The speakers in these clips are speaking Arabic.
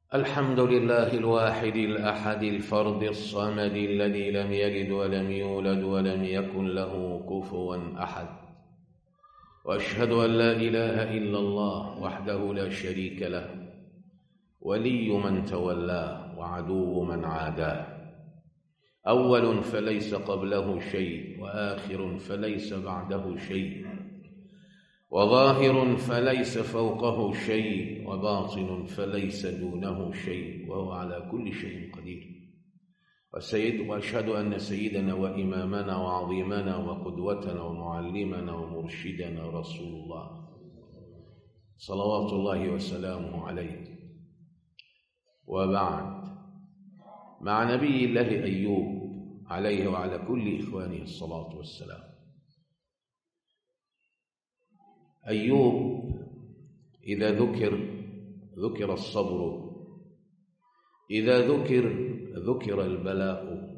الحمد لله الواحد الأحد الفرد الصمد الذي لم يلد ولم يولد ولم يكن له كفوا أحد، وأشهد أن لا إله إلا الله وحده لا شريك له، ولي من تولاه وعدو من عاداه، أول فليس قبله شيء، وآخر فليس بعده شيء، وظاهر فليس فوقه شيء، وباطن فليس دونه شيء، وهو على كل شيء قدير. وأشهد أن سيدنا وإمامنا وعظيمنا وقدوتنا ومعلمنا ومرشدنا رسول الله صلوات الله وسلامه عليه. وبعد، مع نبي الله أيوب عليه وعلى كل إخوانه الصلاة والسلام. أيوب إذا ذكر الصبر، إذا ذكر البلاء،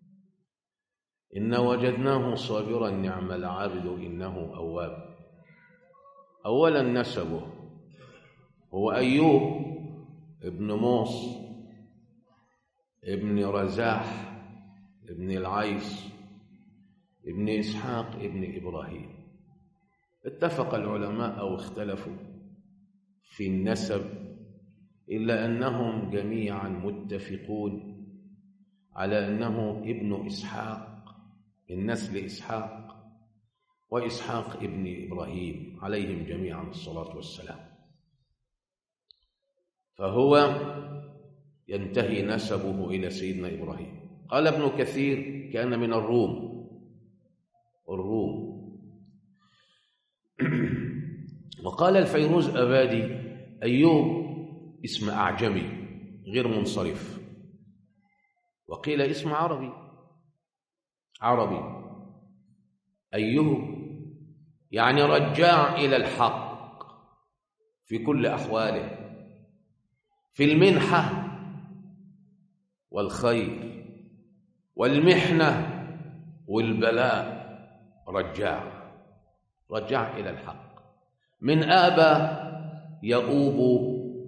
إن وجدناه صابرا نعم العبد إنه أواب. أولا نسبه، هو أيوب ابن موص ابن رزاح ابن العيس ابن إسحاق ابن إبراهيم. اتفق العلماء أو اختلفوا في النسب، إلا أنهم جميعا متفقون على أنه ابن إسحاق من نسل إسحاق، وإسحاق ابن إبراهيم عليهم جميعا الصلاة والسلام. فهو ينتهي نسبه إلى سيدنا إبراهيم. قال ابن كثير كان من الروم. وقال الفيروز أبادي أيوب اسم أعجمي غير منصرف، وقيل اسم عربي. أيوب يعني رجاع إلى الحق في كل أحواله، في المنحة والخير والمحنة والبلاء، رجع إلى الحق. من آبى يؤوب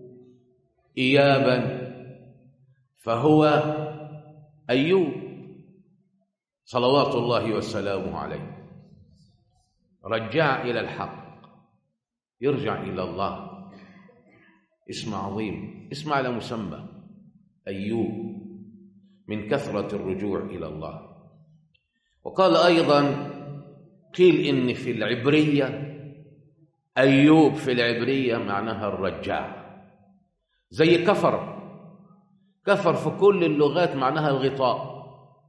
إيابا، فهو أيوب صلوات الله وسلامه عليه، رجع إلى الحق، يرجع إلى الله. اسم عظيم، اسم على مسمى أيوب من كثرة الرجوع إلى الله. وقال أيضا، قيل إن في العبرية أيوب في العبرية معناها الرجاع، زي كفر في كل اللغات معناها الغطاء.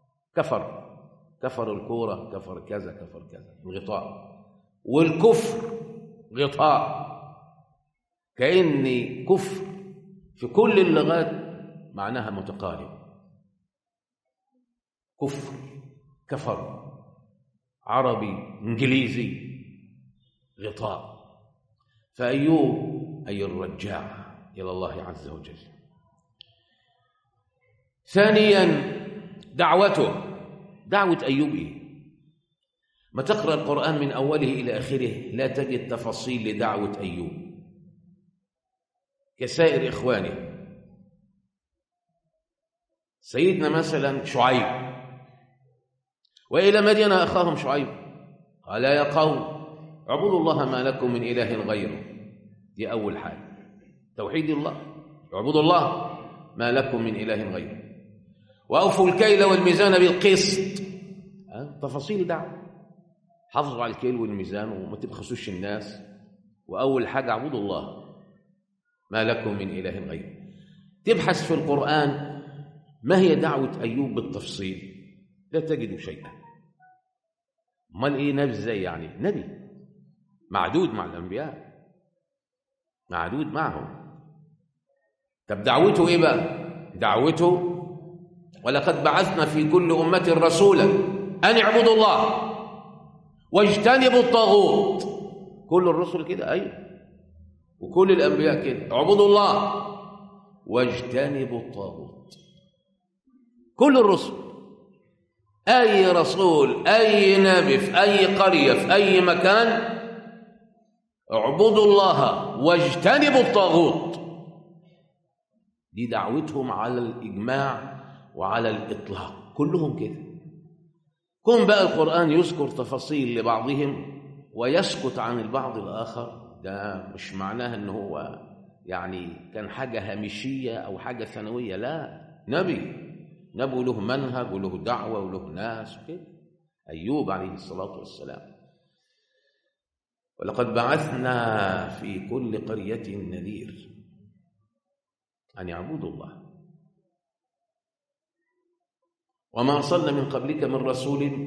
كفر الكورة، كفر كذا، الغطاء. والكفر غطاء، كأن كفر في كل اللغات معناها متقارب. كفر عربي إنجليزي، غطاء. فأيوب أي الرجاع إلى الله عز وجل. ثانيا دعوة أيوب إيه؟ ما تقرأ القرآن من أوله إلى آخره لا تجد تفاصيل لدعوة أيوب كسائر إخوانه. سيدنا مثلا شعيب، وإلى مدين أخاهم شعيب قال يا قوم اعبدوا الله ما لكم من إله غيره. دي أول حاجة، توحيد الله، اعبدوا الله ما لكم من إله غيره، وأوفوا الكيل والميزان بالقسط. تفاصيل دعوة، حافظوا على الكيل والميزان وما تبخسوش الناس. وأول حاجة اعبدوا الله ما لكم من إله غيره. تبحث في القرآن ما هي دعوة أيوب بالتفصيل لا تجد شيئا. امال ايه نبي؟ ازاي يعني نبي معدود مع الانبياء، معدود معهم. طب دعوته ايه بقى؟ دعوته ولقد بعثنا في كل امه رسولا ان اعبدوا الله واجتنبوا الطاغوت. كل الرسل كده، ايوه، وكل الانبياء كده، اعبدوا الله واجتنبوا الطاغوت. كل الرسل، أي رسول، أي نبي، في أي قرية، في أي مكان، اعبدوا الله واجتنبوا الطاغوت. دي دعوتهم على الإجماع وعلى الإطلاق، كلهم كده. كون بقى القرآن يذكر تفاصيل لبعضهم ويسكت عن البعض الآخر، ده مش معناه إن هو يعني كان حاجة هامشية أو حاجة ثانوية، لا، نبي له منهج وله دعوة وله ناس وكده. أيوب عليه الصلاة والسلام: ولقد بعثنا في كل قرية نذير أن يعبدوا الله وما أرسلنا من قبلك من رسول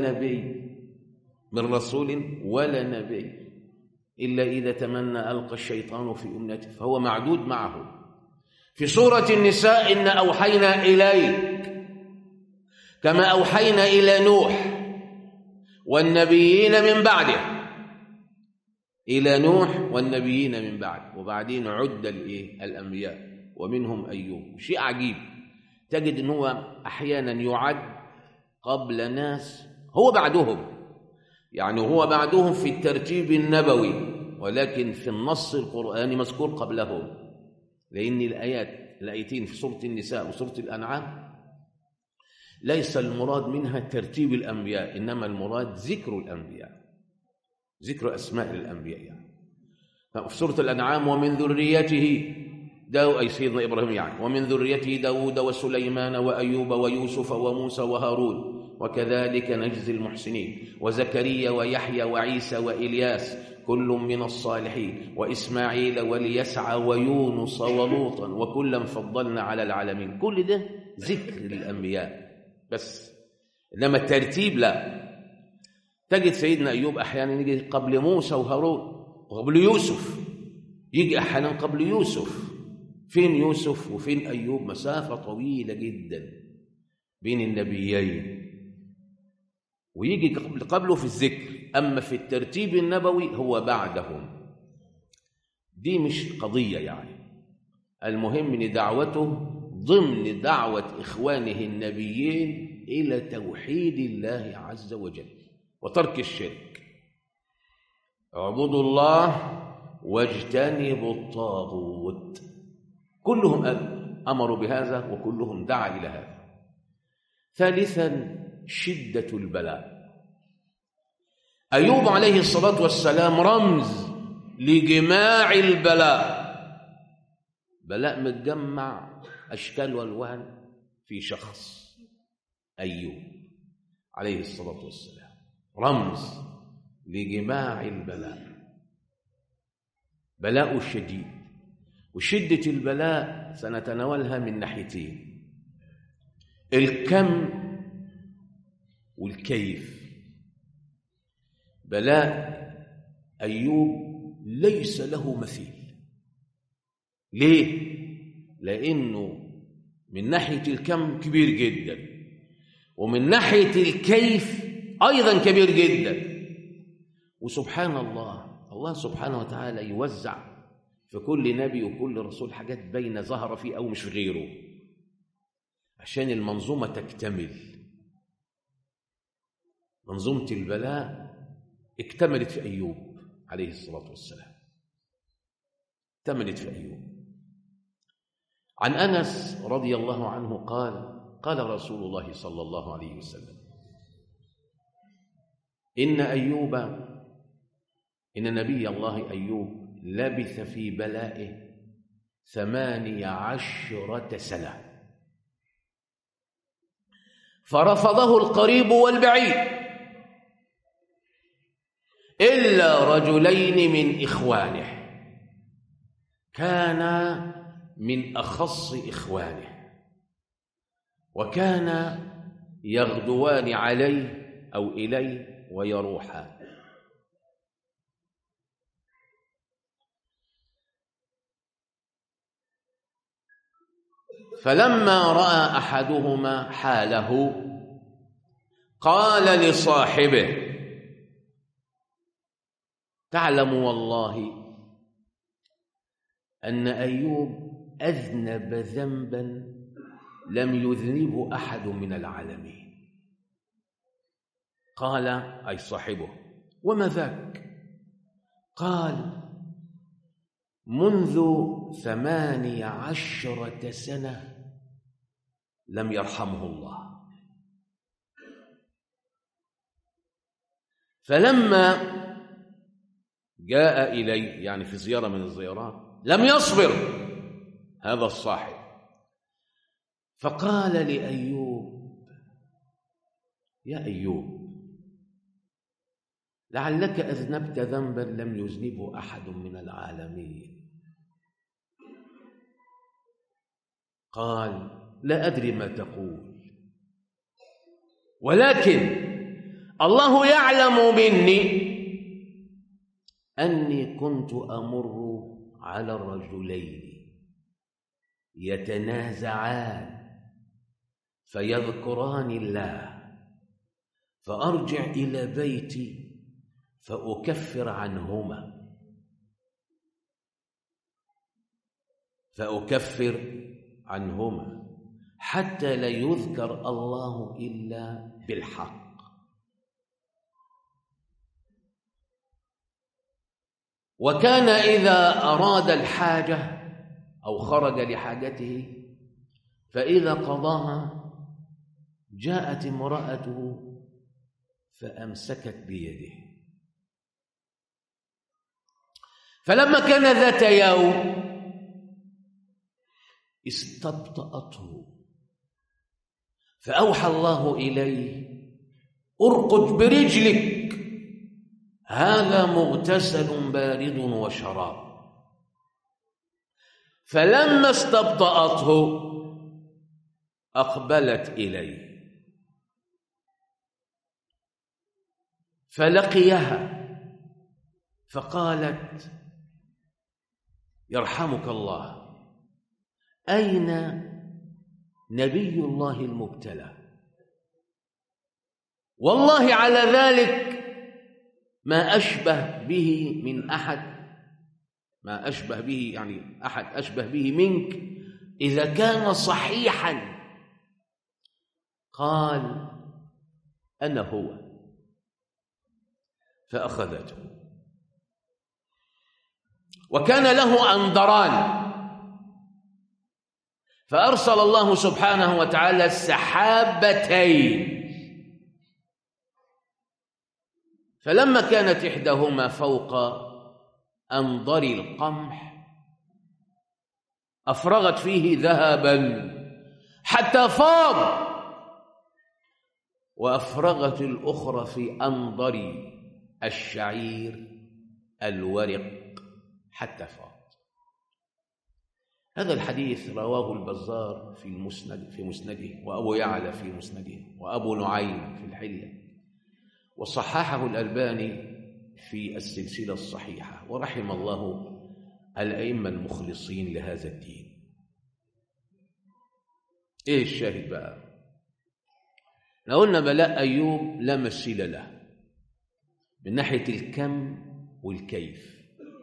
ولا نبي إلا إذا تمنى ألقى الشيطان في أمنيته فهو معدود معه. في سورة النساء: إن أوحينا إليك كما أوحينا إلى نوح والنبيين من بعده، إلى نوح والنبيين من بعد، وبعدين عد الأنبياء ومنهم أيوب. شيء عجيب، تجد أنه أحيانا يعد قبل ناس هو بعدهم، يعني هو بعدهم في الترتيب النبوي، ولكن في النص القرآني مذكور قبلهم، لأن الآيتين في سورة النساء وسورة الأنعام ليس المراد منها ترتيب الأنبياء، إنما المراد ذكر الأنبياء، ذكر أسماء الأنبياء. يعني في سورة الأنعام: ومن ذريته أي سيدنا إبراهيم، يعني ومن ذريته داود وسليمان وأيوب ويوسف وموسى وهارون وكذلك نجزي المحسنين وزكريا ويحيى وعيسى وإلياس كل من الصالحين وإسماعيل واليسع ويونس ولوطا وكلا فضلنا على العالمين. كل ده ذكر الأنبياء بس، إنما الترتيب لا. تجد سيدنا أيوب أحيانا يجي قبل موسى وهارون، وقبل يوسف يجي أحيانا قبل يوسف. فين يوسف وفين أيوب؟ مسافة طويلة جدا بين النبيين، ويجي قبله في الذكر، أما في الترتيب النبوي هو بعدهم. دي مش قضية يعني، المهم أن دعوته ضمن دعوة إخوانه النبيين إلى توحيد الله عز وجل وترك الشرك. اعبدوا الله واجتنبوا الطاغوت، كلهم أمروا بهذا وكلهم دعا إلى هذا. ثالثا: شدة البلاء. أيوب عليه الصلاة والسلام رمز لجماع البلاء، بلاء متجمع أشكال والوان في شخص أيوب عليه الصلاة والسلام، رمز لجماع البلاء، بلاء شديد. وشدة البلاء سنتناولها من ناحيتين: الكم والكيف. بلاء أيوب ليس له مثيل. ليه؟ لأنه من ناحية الكم كبير جدا، ومن ناحية الكيف أيضا كبير جدا. وسبحان الله سبحانه وتعالى يوزع في كل نبي وكل رسول حاجات بين ظهر فيه أو مش في غيره عشان المنظومة تكتمل. منظومة البلاء اكتملت في أيوب عليه الصلاة والسلام، اكتملت في أيوب. عن أنس رضي الله عنه قال: قال رسول الله صلى الله عليه وسلم: إن نبي الله أيوب لبث في بلائه 18 سنة، فرفضه القريب والبعيد إلا رجلين من إخوانه، كان من أخص إخوانه، وكان يغدوان عليه أو إليه ويروحان. فلما رأى أحدهما حاله قال لصاحبه: تعلم والله أن أيوب أذنب ذنبا لم يذنبه أحد من العالمين. قال أي صاحبه: وما ذاك؟ قال: منذ 18 سنة لم يرحمه الله. فلما جاء إليه يعني في زيارة من الزيارات لم يصبر هذا الصاحب، فقال لأيوب: يا أيوب، لعلك أذنبت ذنبا لم يذنبه أحد من العالمين. قال: لا أدري ما تقول، ولكن الله يعلم مني أني كنت أمر على الرجلين يتنازعان فيذكران الله، فأرجع إلى بيتي فأكفر عنهما حتى لا يذكر الله إلا بالحق. وكان إذا أراد الحاجة أو خرج لحاجته فإذا قضاها جاءت امرأته فأمسكت بيده. فلما كان ذات يوم استبطأته، فأوحى الله إليه: ارقد برجلك، هذا مغتسل بارد وشراب. فلما استبطأته أقبلت إليه فلقيها فقالت: يرحمك الله، أين نبي الله المبتلى؟ والله على ذلك ما أشبه به من أحد، ما أشبه به يعني أحد أشبه به منك إذا كان صحيحا. قال: أنا هو. فأخذته، وكان له أنضران، فأرسل الله سبحانه وتعالى سحابتين، فلما كانت إحداهما فوق أنضر القمح أفرغت فيه ذهبا حتى فاض، وأفرغت الأخرى في أنضر الشعير الورق حتى فاض. هذا الحديث رواه البزار في مسنده، وأبو يعلى في مسنده، وأبو نعيم في الحلية، وصححه الألباني في السلسلة الصحيحة، ورحم الله الأئمة المخلصين لهذا الدين. إيه الشاهد بقى؟ لو قلنا بلاء أيوب لا مثيل له من ناحية الكم والكيف.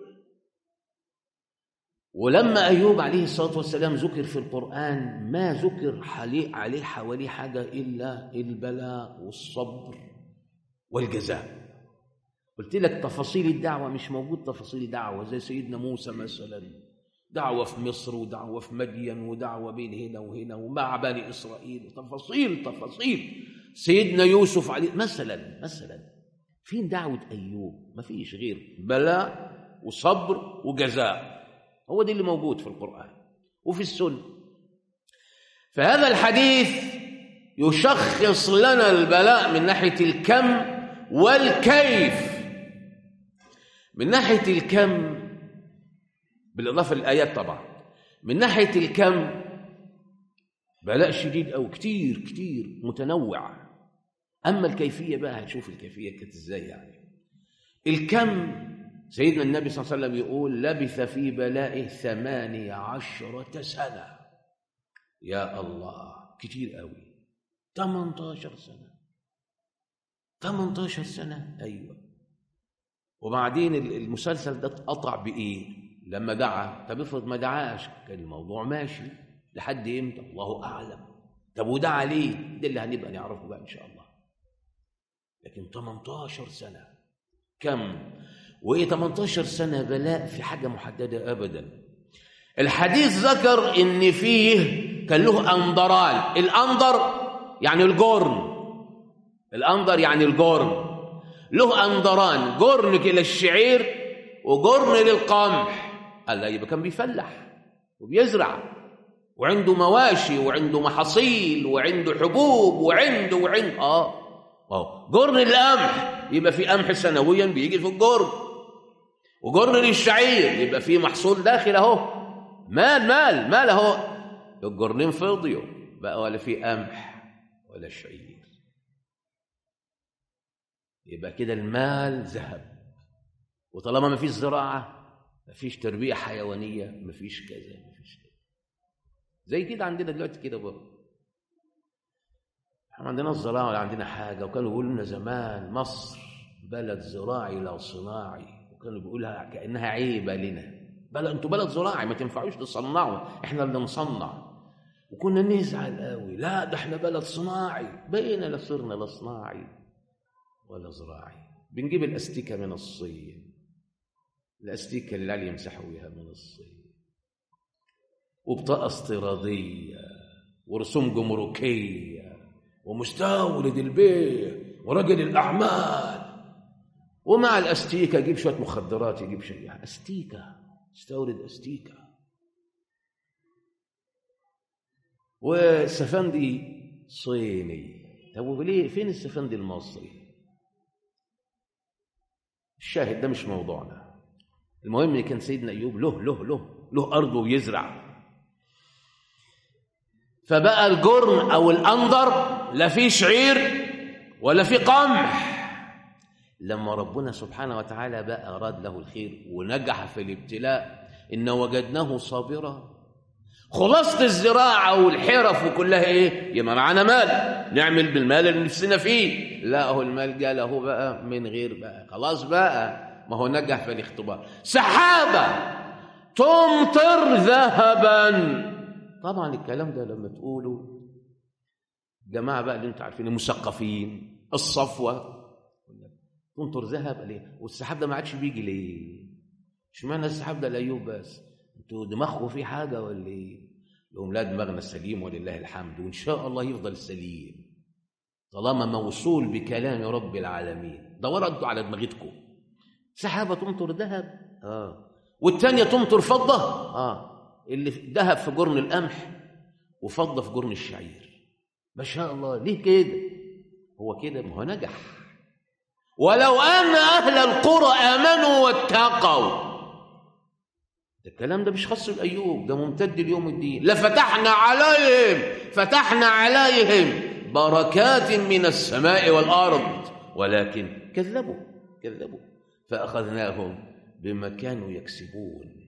ولما أيوب عليه الصلاة والسلام ذكر في القرآن ما ذكر عليه حوالي حاجة إلا البلاء والصبر والجزاء. قلت لك تفاصيل الدعوة مش موجود، تفاصيل الدعوة زي سيدنا موسى مثلا، دعوة في مصر ودعوة في مدين ودعوة بين هنا وهنا ومع بني إسرائيل، تفاصيل. سيدنا يوسف عليه مثلا فين دعوة أيوب؟ ما فيش غير بلاء وصبر وجزاء، هو ده اللي موجود في القرآن وفي السنة. فهذا الحديث يشخص لنا البلاء من ناحية الكم والكيف. من ناحية الكم بالإضافة للآيات طبعا، من ناحية الكم بلاء شديد أو كتير متنوع. أما الكيفية بقى هتشوف الكيفية كانت إزاي. يعني الكم سيدنا النبي صلى الله عليه وسلم يقول: لبث في بلائه 18 سنة. يا الله، كتير قوي. 18 سنة، أيوة. وبعدين المسلسل ده اتقطع بإيه؟ لما دعا. طب افرض ما دعاش كان الموضوع ماشي لحد إمتى؟ الله أعلم. طب ودعا ليه؟ ده اللي هنبقى نعرفه بقى إن شاء الله. لكن 18 سنة كم؟ وايه 18 سنه بلاء في حاجه محدده ابدا. الحديث ذكر ان فيه كان له انظران. الانظر يعني الجرن، الانظر يعني الجرن، له انظران، جرن الى الشعير وجرن للقمح. قال لا، يبقى كان بيفلح وبيزرع وعنده مواشي وعنده محاصيل وعنده حبوب وعنده جرن القمح، يبقى في قمح سنويا بيجي في الجرن، وجرن للشعير يبقى في محصول داخل اهو، مال اهو. الجرنين فضيوا بقى، ولا في قمح ولا شعير. يبقى كده المال ذهب. وطالما ما فيش زراعه، ما فيش تربيه حيوانيه، ما فيش كذا، ما فيش كذا. زي كده عندنا دلوقتي كده برضه، احنا ما عندناش زراعه ولا عندنا حاجه. وكانوا بيقولوا لنا زمان مصر بلد زراعي لا صناعي، وكانوا بيقولها كانها عيبه لنا. انتوا بلد زراعي ما تنفعوش تصنعوا، احنا اللي نصنع. وكنا نزعل قوي، لا ده احنا بلد صناعي. بقينا لا صرنا لا صناعي ولا زراعي. بنجيب الاستيكه من الصين، الاستيكه اللي علي يمسحوا بيها من الصين، وبطاقه استيراديه ورسوم جمركيه ومستورد البيع ورجل الاعمال. ومع الاستيكه يجيب شويه مخدرات، يجيب شيء استيكه، استورد استيكه. والسفندي صيني. طب وليه؟ فين السفندي المصري؟ الشاهد ده مش موضوعنا. المهم ان كان سيدنا ايوب له ارضه ويزرع. فبقى الجرن او الانظر لا في شعير ولا في قمح. لما ربنا سبحانه وتعالى بقى اراد له الخير ونجح في الابتلاء، ان وجدناه صابرا. خلاصة الزراعة والحرف وكلها ايه؟ يبقى معانا مال، نعمل بالمال اللي نفسنا فيه. لا، هو المال جاء له بقى من غير بقى، خلاص بقى، ما هو نجح في الاختبار. سحابة تمطر ذهبا. طبعا الكلام ده لما تقولوا جماعة بقى اللي انتوا عارفين المثقفين، الصفوة، تمطر ذهب ليه؟ والسحاب ده ما عادش بيجي ليه؟ اشمعنى السحاب ده لايوب بس؟ انتوا دماغكم في حاجه ولا ايه؟ لهم لا، دماغنا سليم ولله الحمد، وان شاء الله يفضل سليم طالما موصول بكلام رب العالمين. دوروا انتوا على دماغتكم. سحابه تمطر ذهب، والثانيه تمطر فضه، اللي ذهب في جرن القمح وفضه في جرن الشعير. ما شاء الله. ليه كده؟ هو كده، ما هو نجح. ولو ان اهل القرى امنوا واتقوا. الكلام ده مش خاص بأيوب، ده ممتد ليوم الدين. لفتحنا عليهم بركات من السماء والأرض، ولكن كذبوا فأخذناهم بما كانوا يكسبون.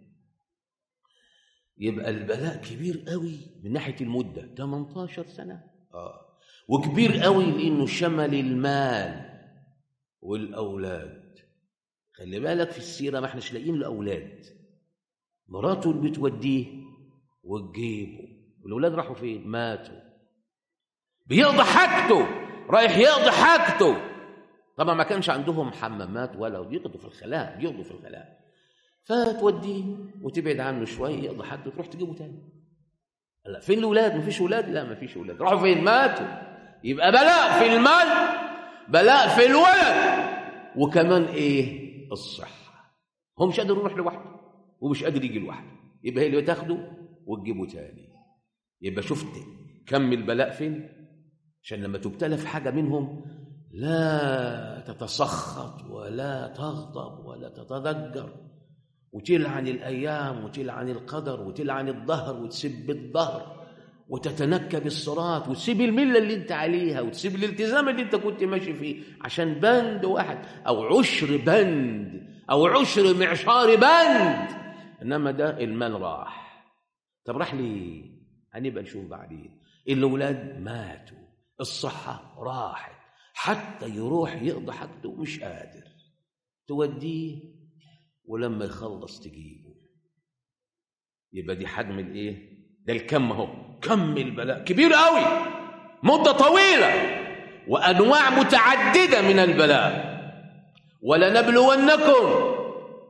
يبقى البلاء كبير قوي من ناحية المدة، 18 سنة. وكبير قوي لأنه شمل المال والأولاد. خلي بالك في السيرة ما احناش لاقيين الأولاد. مراته اللي بتوديه وتجيبه، والأولاد راحوا فين؟ ماتوا. بيقضي حاجته، رايح يقضي حاجته. طبعا ما كانش عندهم حمامات ولا، بيقضوا في الخلاء. فتوديه وتبعد عنه شويه، يقضي حاجته، تروح تجيبه تاني. لا، فين الأولاد؟ مفيش أولاد. لا، مفيش أولاد. راحوا فين؟ ماتوا. يبقى بلاء في المال، بلاء في الولد، وكمان ايه؟ الصحه. هو مش قادر يروح لوحده ومش قادر يجي لوحده، يبقى هي اللي تاخده وتجيبه تاني. يبقى شفت كم البلاء فين؟ عشان لما تبتلى في حاجه منهم لا تتسخط ولا تغضب ولا تتضجر وتلعن الايام وتلعن القدر وتلعن الظهر وتسب الظهر وتتنكب الصراط وتسيب المله اللي انت عليها وتسيب الالتزام اللي انت كنت ماشي فيه عشان بند واحد او عشر بند او عشر معشار بند. انما ده المال راح. طب راح ليه؟ هنبقى نشوف بعدين. الاولاد ماتوا، الصحه راحت، حتى يروح يقضي حاجته مش قادر. توديه ولما يخلص تجيبه. يبقى دي حجم الايه؟ ده الكم اهو، كم البلاء كبير قوي، مده طويله وانواع متعدده من البلاء. ولنبلونكم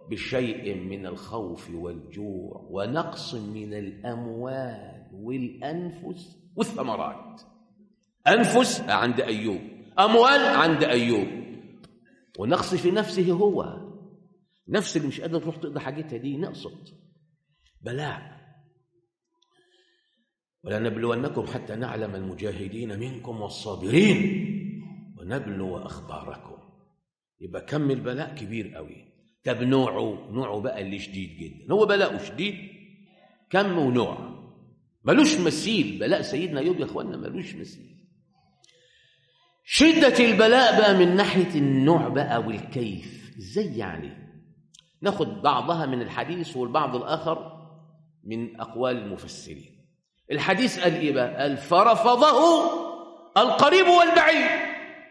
بشيء من الخوف والجوع ونقص من الأموال والأنفس والثمرات. أنفس عند أيوب، أموال عند أيوب، ونقص في نفسه، هو نفس اللي مش قادر تروح تقضي حاجتها دي نقصت. بلاء. ولنبلونكم حتى نعلم المجاهدين منكم والصابرين ونبلو أخباركم. يبقى كم البلاء كبير قوي. طب نوعه بقى اللي شديد جدا. هو بلاءه شديد، كم ونوع، ملوش مثيل. بلاء سيدنا أيوب يا أخوانا ملوش مثيل. شدة البلاء بقى من ناحية النوع بقى والكيف. ازاي يعني؟ ناخد بعضها من الحديث والبعض الآخر من أقوال المفسرين. الحديث قال إيه بقى؟ قال فرفضه القريب والبعيد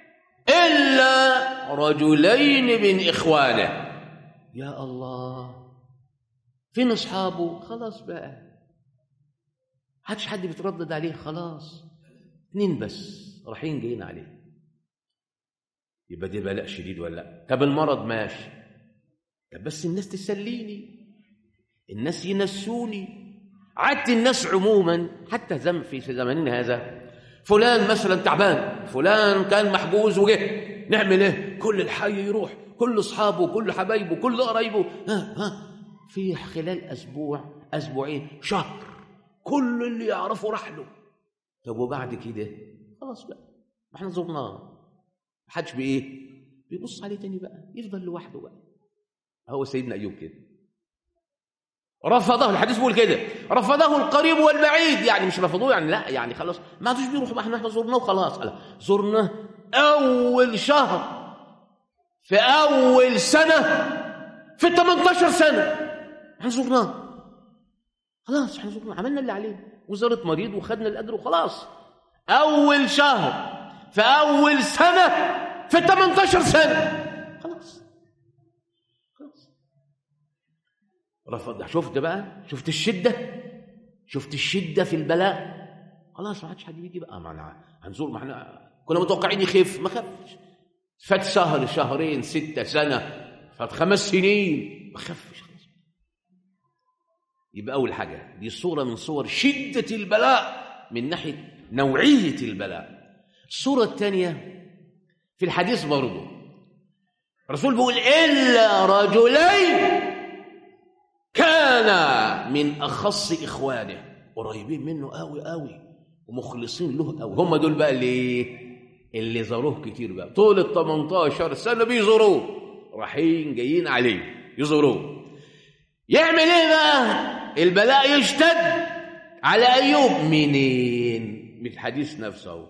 إلا رجلين من إخوانه. يا الله، فين أصحابه؟ خلاص بقى محدش حد بيتردد عليه، خلاص 2 بس رايحين جايين عليه. يبقى دي بلاء شديد ولا لا؟ طب المرض ماشي، طب بس الناس تسليني، الناس ينسوني. عادة الناس عموما حتى في زماننا هذا، فلان مثلا تعبان، فلان كان محجوز وجه، نعمل ايه؟ كل الحي يروح، كل اصحابه، كل حبايبه، كل قرايبه، في خلال اسبوع، اسبوعين، شهر، كل اللي يعرفه راح له. طب وبعد كده خلاص بقى، ما احنا زرناه، ما حدش بيبص عليه تاني بقى، يفضل لوحده بقى. هو سيدنا ايوب كده رفضه. الحديث بيقول كده، رفضه القريب والبعيد. يعني مش رفضوه يعني لا، يعني خلاص ما عادوش بيروحوا بقى، احنا زرناه وخلاص. زرناه اول شهر في اول سنه في 18 سنه، احنا زرناه خلاص، احنا زرناه، عملنا اللي عليه، وزاره مريض وخدنا الاجر وخلاص. اول شهر في اول سنه في 18 سنه، خلاص رفض. شفت بقى؟ شفت الشده في البلاء. خلاص ما عادش حد بيجي بقى، معنا هنزور، ما احنا كنا متوقعين يخف، ما خفش. فات شهر، شهرين، 6 سنه، فات 5 سنين، ما خفش خلاص. يبقى اول حاجه دي صوره من صور شده البلاء من ناحيه نوعيه البلاء. الصوره الثانيه في الحديث برضه، الرسول بيقول الا رجلين كان من أخص إخوانه، قريبين منه قوي قوي ومخلصين له قوي. هم دول بقى اللي زاروه كتير بقى طول ال 18 سنة بيزوروه، رايحين جايين عليه يزوروه. يعمل ايه بقى؟ البلاء يشتد على أيوب منين؟ من الحديث نفسه.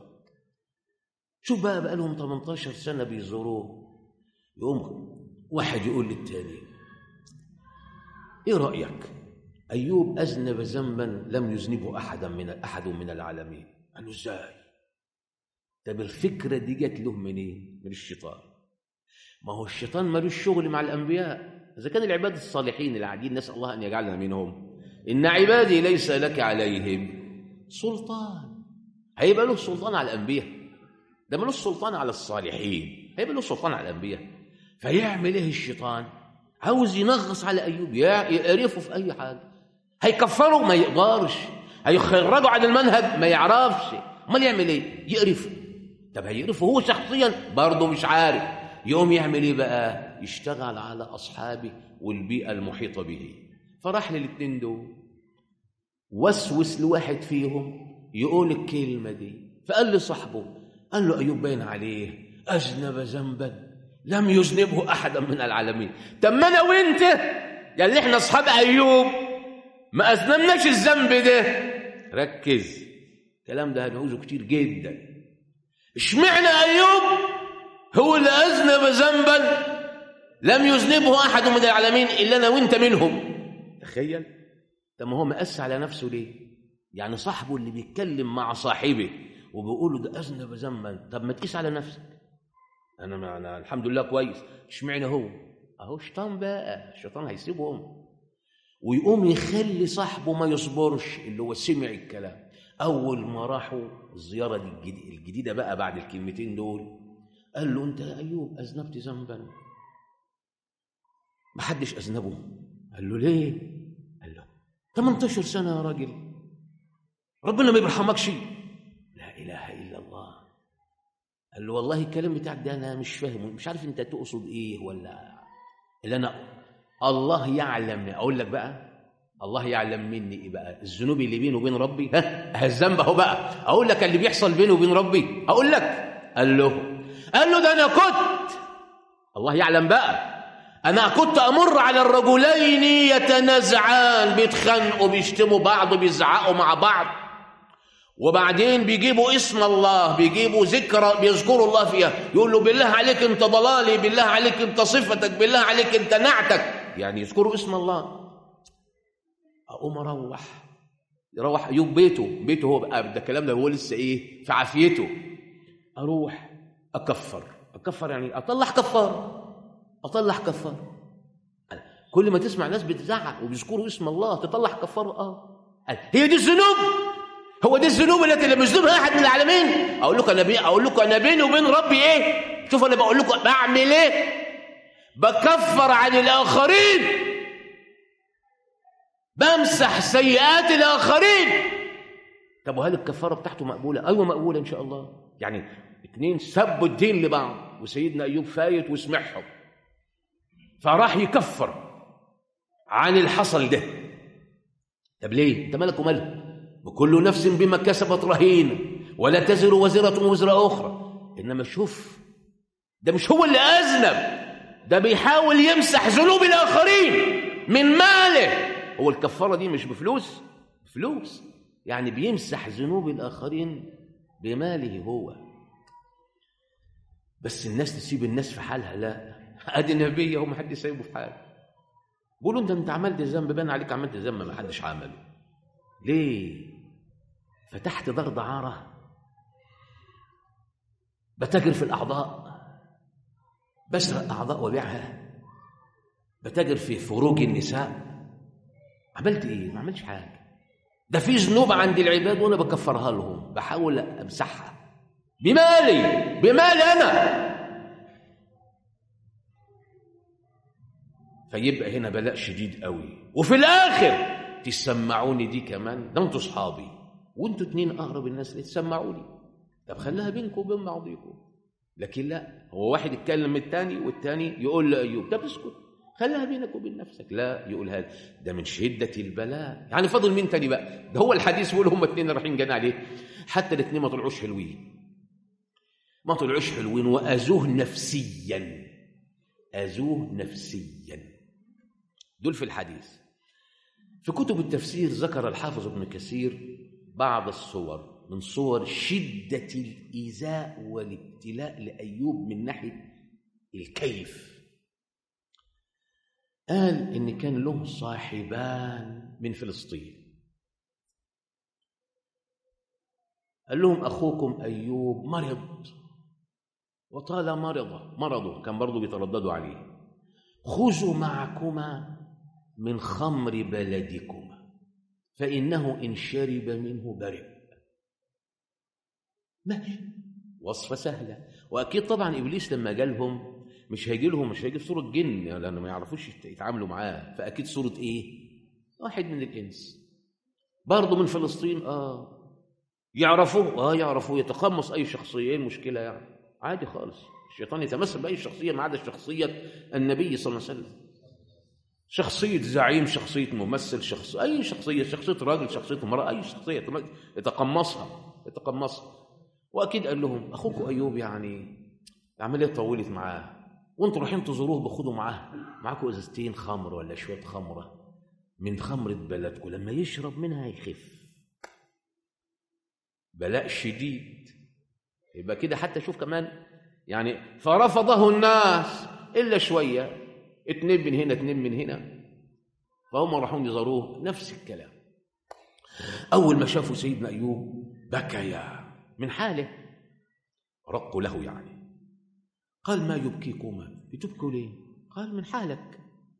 شوف بقى لهم 18 سنة بيزوروه، يقوم واحد يقول للتاني ايه رأيك؟ أيوب أذنب ذنبا لم يذنبه أحد من العالمين. قال له ازاي؟ طب الفكرة دي جت له منين؟ من الشيطان. ما هو الشيطان مالوش شغل مع الأنبياء. إذا كان العباد الصالحين اللي قاعدين، نسأل الله أن يجعلنا منهم، إن عبادي ليس لك عليهم سلطان. هيبقى له سلطان على الأنبياء؟ ده مالوش سلطان على الصالحين، هيبقى له سلطان على الأنبياء. فيعمل ايه الشيطان؟ عاوز ينغص على أيوب، يقرفه في أي حاجة. هيكفره ما يقدرش، هيخرجه عن المنهج ما يعرفش، امال يعمل ايه؟ يقرفه. طب هيقرفه هو شخصيا برضه مش عارف، يقوم يعمل ايه بقى؟ يشتغل على أصحابه والبيئة المحيطة به. فراح للاتنين دول، وسوس لواحد فيهم يقول الكلمة دي، فقال لصاحبه، قال له أيوب باين عليه أذنب ذنبا لم يذنبه أحدا من العالمين. طب ما أنا وأنت يا اللي إحنا أصحاب أيوب ما أذنبناش الذنب ده. ركز، الكلام ده هنعوزه كتير جدا. اشمعنى أيوب هو اللي أذنب ذنبا لم يذنبه أحد من العالمين إلا أنا وأنت منهم؟ تخيل. طب ما هو مقاس على نفسه ليه؟ يعني صاحبه اللي بيتكلم مع صاحبه وبيقول له ده أذنب ذنبا، طب ما تقيس على نفسك. أنا الحمد لله كويس، اشمعنى هو؟ أهو شيطان بقى، الشيطان هيسيبهم ويقوم يخلي صاحبه ما يصبرش، اللي هو سمع الكلام. أول ما راحوا الزيارة دي الجديدة بقى بعد الكلمتين دول، قال له أنت يا أيوب أذنبت ذنبا ما حدش أذنبه. قال له ليه؟ قال له 18 سنة يا راجل، ربنا ما بيرحمكش؟ لا إله إلا الله. قال له والله الكلام بتاعك ده أنا مش فاهمه، مش عارف أنت تقصد إيه ولا اللي أنا. الله يعلم. أقول لك بقى، الله يعلم مني إيه بقى الذنوب اللي بينه وبين ربي. الذنب أهو بقى. أقول لك اللي بيحصل بينه وبين ربي، أقول لك. قال له ده أنا كنت، الله يعلم بقى، أنا كنت أمر على الرجلين يتنازعان، بيتخانقوا بيشتموا بعض بيزعقوا مع بعض، وبعدين بيجيبوا اسم الله، بيجيبوا ذكرى بيذكروا الله فيها، يقول له بالله عليك أنت ضلالي، بالله عليك أنت صفتك، بالله عليك أنت نعتك، يعني يذكروا اسم الله. أقوم يروح أيوب بيته هو بقى، ده الكلام ده هو لسه إيه في عافيته. أروح أكفر يعني أطلع كفار. كل ما تسمع ناس بتزعق وبيذكروا اسم الله تطلع كفار. هي دي الذنوب، هو دي الذنوب التي لم يذنبها أحد من العالمين. أقول لكم أنا بيني وبين ربي إيه؟ شوف أنا بقول لكم بعمل إيه؟ بكفر عن الآخرين، بمسح سيئات الآخرين. طب وهل الكفارة بتاعته مقبولة؟ أيوة مقبولة إن شاء الله. يعني 2 سبوا الدين لبعض، وسيدنا أيوب فايت وسمعهم، فراح يكفر عن الحصل ده. طب ليه؟ أنت مالك ومالك؟ وكل نفس بما كسبت رهينة ولا تزر وزرة وزر أخرى. إنما شوف، ده مش هو اللي أذنب، ده بيحاول يمسح ذنوب الآخرين من ماله. هو الكفارة دي مش بفلوس، فلوس يعني بيمسح ذنوب الآخرين بماله هو. بس الناس تسيب الناس في حالها؟ لا، ادي النبي هو ما حد سايبه في حاله. بيقولوا انت عملت ذنب، بان عليك عملت ذنب ما حدش عمله. ليه؟ فتحت دار دعاره، بتاجر في الاعضاء، بسرق اعضاء وبيعها، بتاجر في فروج النساء. عملت ايه؟ ما عملتش حاجه. ده في ذنوب عند العباد وانا بكفرها لهم، بحاول امسحها بمالي انا. فيبقى هنا بلاء شديد قوي. وفي الاخر تسمعوني دي كمان، ده انتوا اصحابي وانتوا 2 اقرب الناس اللي تسمعوني. طب خليها بينكم وبين بعضكم. لكن لا، هو واحد يتكلم الثاني والثاني يقول لايوب طب اسكت، خليها بينك وبين نفسك. لا، يقول هذا ده من شده البلاء. يعني فضل مين تاني بقى؟ ده هو الحديث بيقول هم 2 رايحين جنى عليه، حتى ال2 ما طلعوش حلوين، واذوه نفسيا، دول في الحديث. في كتب التفسير ذكر الحافظ ابن كثير بعض الصور من صور شدة الإيذاء والابتلاء لأيوب من ناحية الكيف. قال إن كان له صاحبان من فلسطين، قال لهم أخوكم أيوب مرض وطال مرضه، كان برضو بيترددوا عليه، خذوا معكما من خمر بلدكما فإنه إن شرب منه برئ. ماشي، وصفة سهلة. وأكيد طبعا إبليس لما جالهم مش هيجي في صورة جن، لأنه ما يعرفوش يتعاملوا معاه، فأكيد صورة إيه؟ واحد من الإنس برضو من فلسطين. يعرفوه يتقمص أي شخصية. إيه المشكلة يعني؟ عادي خالص، الشيطان يتمثل بأي شخصية ما عدا شخصية النبي صلى الله عليه وسلم. شخصية زعيم، شخصية ممثل، أي شخصية راجل، شخصية امرأة، أي شخصية يتقمصها. وأكيد قال لهم أخوكم أيوب يعني العملية طولت معاه، وانتوا رايحين تزوروه بخدوا معاكم ازازتين خمر ولا شوية خمرة من خمرة بلدكم، لما يشرب منها يخف. بلاء شديد. يبقى كده حتى شوف كمان يعني، فرفضه الناس إلا شوية، 2 من هنا 2 من هنا، فهم راحون يزوروه نفس الكلام. أول ما شافوا سيدنا أيوب بكيا من حاله، رقوا له يعني. قال ما يبكيكما؟ بتبكوا ليه؟ قال من حالك.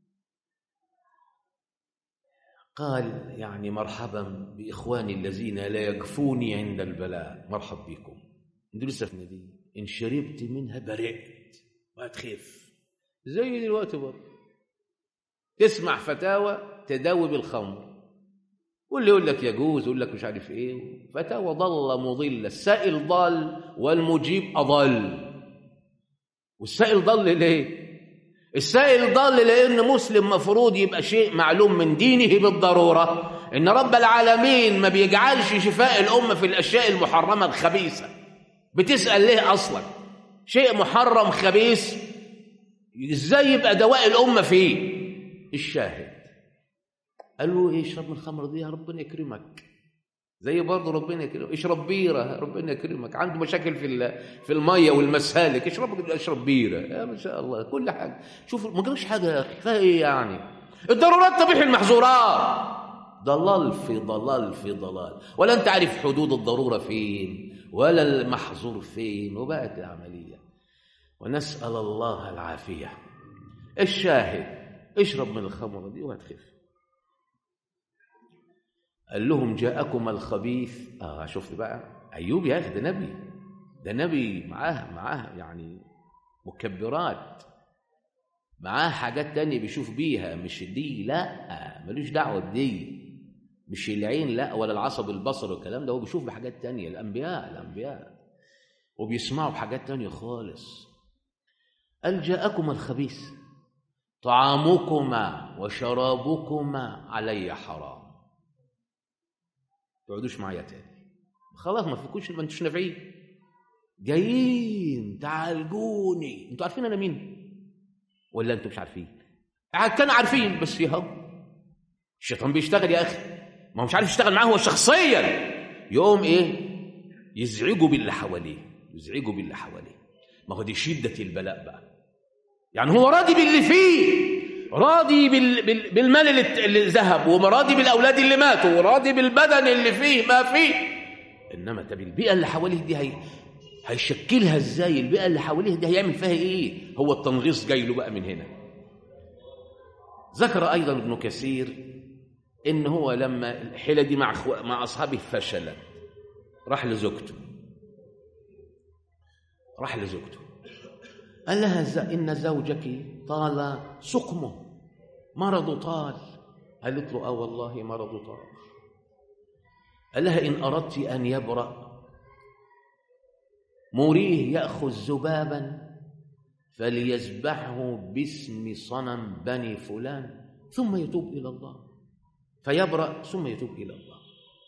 قال يعني مرحبا بإخواني الذين لا يكفوني عند البلاء، مرحب بكم. انتوا لسه في دي، إن شربت منها برئت وهتخف. زي دلوقتي برضه تسمع فتاوى تداوي بالخمر، واللي يقول لك يجوز يقول لك مش عارف ايه، فتاوى ضاله مضله، السائل ضال والمجيب اضل. والسائل ضل ليه؟ السائل ضل لان مسلم مفروض يبقى شيء معلوم من دينه بالضروره ان رب العالمين ما بيجعلش شفاء الامه في الاشياء المحرمه الخبيثه. بتسال ليه اصلا؟ شيء محرم خبيث ازاي يبقى دواء الامه فيه؟ الشاهد قال له ايه؟ اشرب من الخمر دي ربنا يكرمك، زي برضه ربنا يكرمك. اشرب بيره ربنا يكرمك. عنده مشاكل في الميه والمسالك، اشرب بيره، يا ما شاء الله كل حاجه. شوف ما جابش حاجه يا اخي، فيها ايه يعني؟ الضرورات تبيح المحظورات. ضلال في ضلال في ضلال، ولا انت عارف حدود الضروره فين ولا المحظور فين، وبقت العمليه. ونسال الله العافيه. الشاهد اشرب من الخمر دي وهتخف. قال لهم جاءكم الخبيث. شفت بقى ايوب يا اخي، ده نبي معاه يعني مكبرات، معاه حاجات تانية بيشوف بيها، مش دي، لا ملوش دعوه بدي، مش العين لا ولا العصب البصر والكلام ده، هو بيشوف بحاجات تانية. الانبياء وبيسمعوا بحاجات تانية خالص. قال جاءكم الخبيث طعامكما وشرابكما علي حرام، تقعدوش معايا تاني، خلاص ما فيكوش، ما انتوش نافعين، جايين تعالجوني. انتوا عارفين انا مين ولا انتوا مش عارفين؟ كانوا عارفين بس يهب. الشيطان بيشتغل يا اخي، ما هو مش عارف يشتغل معاه هو شخصيا، يقوم ايه؟ يزعجوا باللي حواليه، ما هو دي شده البلاء بقى. يعني هو راضي باللي فيه، راضي بالمال اللي ذهب، وراضي بالاولاد اللي ماتوا، وراضي بالبدن اللي فيه ما فيه. انما طب البيئه اللي حواليه دي هيشكلها ازاي؟ البيئه اللي حواليه دي هيعمل فيها ايه؟ هو التنغيص جاي له بقى من هنا. ذكر ايضا ابن كثير ان هو لما الحيله دي مع اصحابه فشلت، راح لزوجته قال لها إن زوجك طال سقمه، مرض طال. قالت له والله مرض طال. قال لها إن أردت أن يبرأ مريه يأخذ ذبابا فليذبحه باسم صنم بني فلان ثم يتوب إلى الله، فيبرأ ثم يتوب إلى الله.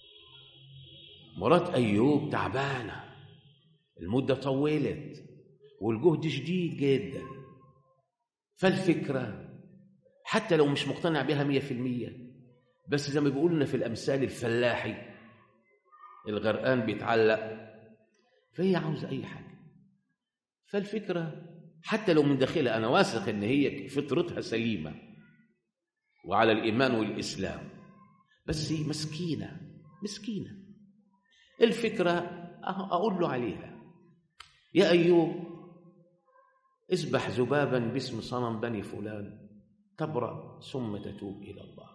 مرات أيوب تعبانة، المدة طولت والجهد شديد جدا، فالفكرة حتى لو مش مقتنع بها 100%، بس زي ما بيقولنا في الأمثال الفلاحي الغرقان بيتعلق، فهي عاوزة أي حاجة. فالفكرة حتى لو من داخلها أنا واثق إن هي فطرتها سليمة وعلى الإيمان والإسلام، بس هي مسكينة. الفكرة أقول له عليها: يا أيوب اذبح ذبابا باسم صنم بني فلان تبرأ ثم تتوب إلى الله.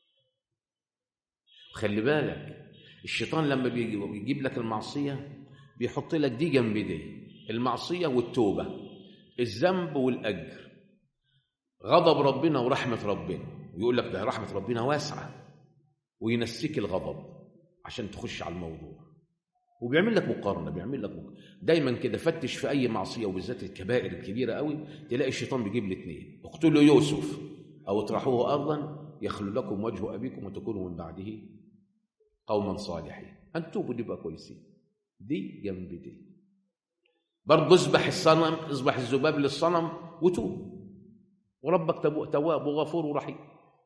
خلي بالك الشيطان لما بيجيب لك المعصية بيحط لك دي جنب دي، المعصية والتوبة، الذنب والأجر، غضب ربنا ورحمة ربنا، ويقول لك ده رحمة ربنا واسعة، وينسيك الغضب عشان تخش على الموضوع، وبيعمل لك مقارنة، دايما كده فتش في أي معصية وبالذات الكبائر الكبيرة قوي، تلاقي الشيطان بيجيب الاثنين: اقتلوا يوسف أو اطرحوه أرضا يخلو لكم وجه أبيكم وتكونوا من بعده قوما صالحين. أنتوبوا نبقى كويسين، دي جنب دي. برضه اذبح الذباب للصنم وتوب، وربك تواب وغفور ورحيم.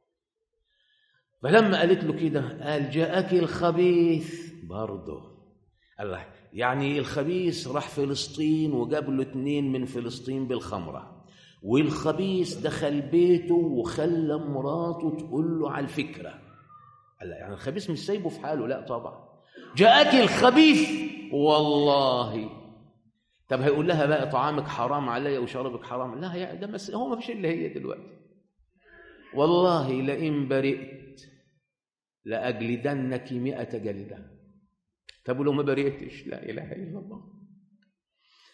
فلما قالت له كده قال: جاءك الخبيث. برضه الله، يعني الخبيث راح فلسطين وجاب له 2 من فلسطين بالخمرة، والخبيث دخل بيته وخلى مراته تقول له على الفكرة. الله، يعني الخبيث مش سايبه في حاله، لا طبعا. جاءك الخبيث والله. طب هيقول لها بقى طعامك حرام علي وشرابك حرام؟ لا، ده هو ما فيش الا هي دلوقتي. والله لئن برئت لأجلدنك 100 جلدة. طب ولو ما برئتش؟ لا إله إلا الله.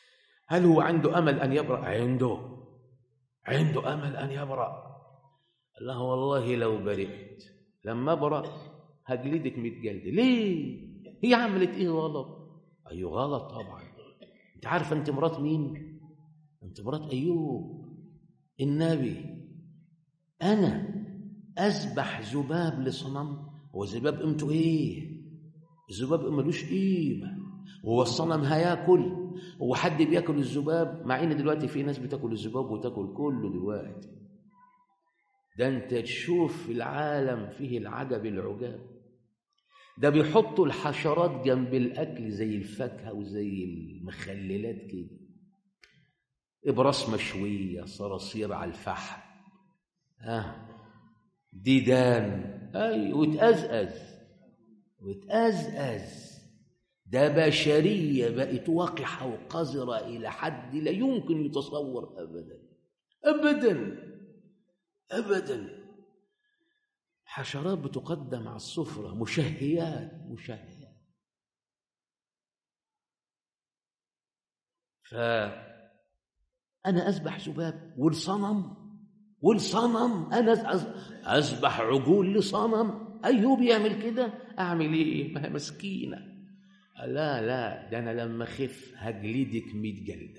هل هو عنده أمل أن يبرأ؟ عنده أمل أن يبرأ. قال لها والله لو برئت لما ابرأ هجلدك 100 جلده. ليه؟ هي عملت ايه غلط؟ ايوه غلط طبعا. انت عارفه انت مرات مين؟ انت مرات ايوب النبي. انا اذبح ذباب لصنم؟ هو الذباب قيمته ايه؟ الذباب ملوش قيمه. هو الصنم هياكل؟ هو حد بياكل الذباب؟ مع ان دلوقتي في ناس بتاكل الذباب وتاكل كله دلوقتي. ده انت تشوف العالم فيه العجب العجاب. ده بيحطوا الحشرات جنب الاكل زي الفاكهه وزي المخللات كده. ابراس مشويه، صراصير على الفحم، ديدان، اي وتأزأز. ده بشريه بقت وقحه وقذره الى حد لا يمكن يتصور ابدا ابدا ابدا. حشرات بتقدم على السفره، مشهيات. فأنا أذبح ذباب والصنم أنا أذبح عجول لصنم. أيوب يعمل كده، أعمل إيه؟ ما هي مسكينة. لا ده أنا لما أخف هجلدك 100 جلدة.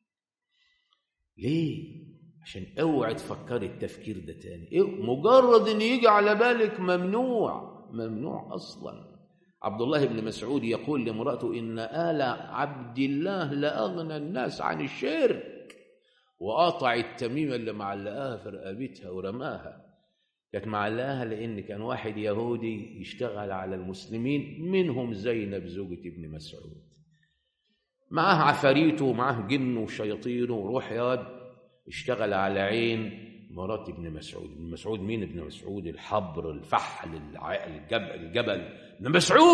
ليه؟ عشان اوعي تفكري التفكير ده تاني. مجرد ان يجي على بالك ممنوع اصلا. عبد الله بن مسعود يقول لامراته ان آل عبد الله لاغنى الناس عن الشرك، وقطع التميمه اللي معلقاها في رقبتها ورماها. كانت معلقاها لان كان واحد يهودي يشتغل على المسلمين، منهم زينب زوجة ابن مسعود، معاه عفاريته ومعاه جن وشياطين، وروح ياد اشتغل على عين مرات ابن مسعود. ابن مسعود مين؟ ابن مسعود الحبر الفحل الجبل. ابن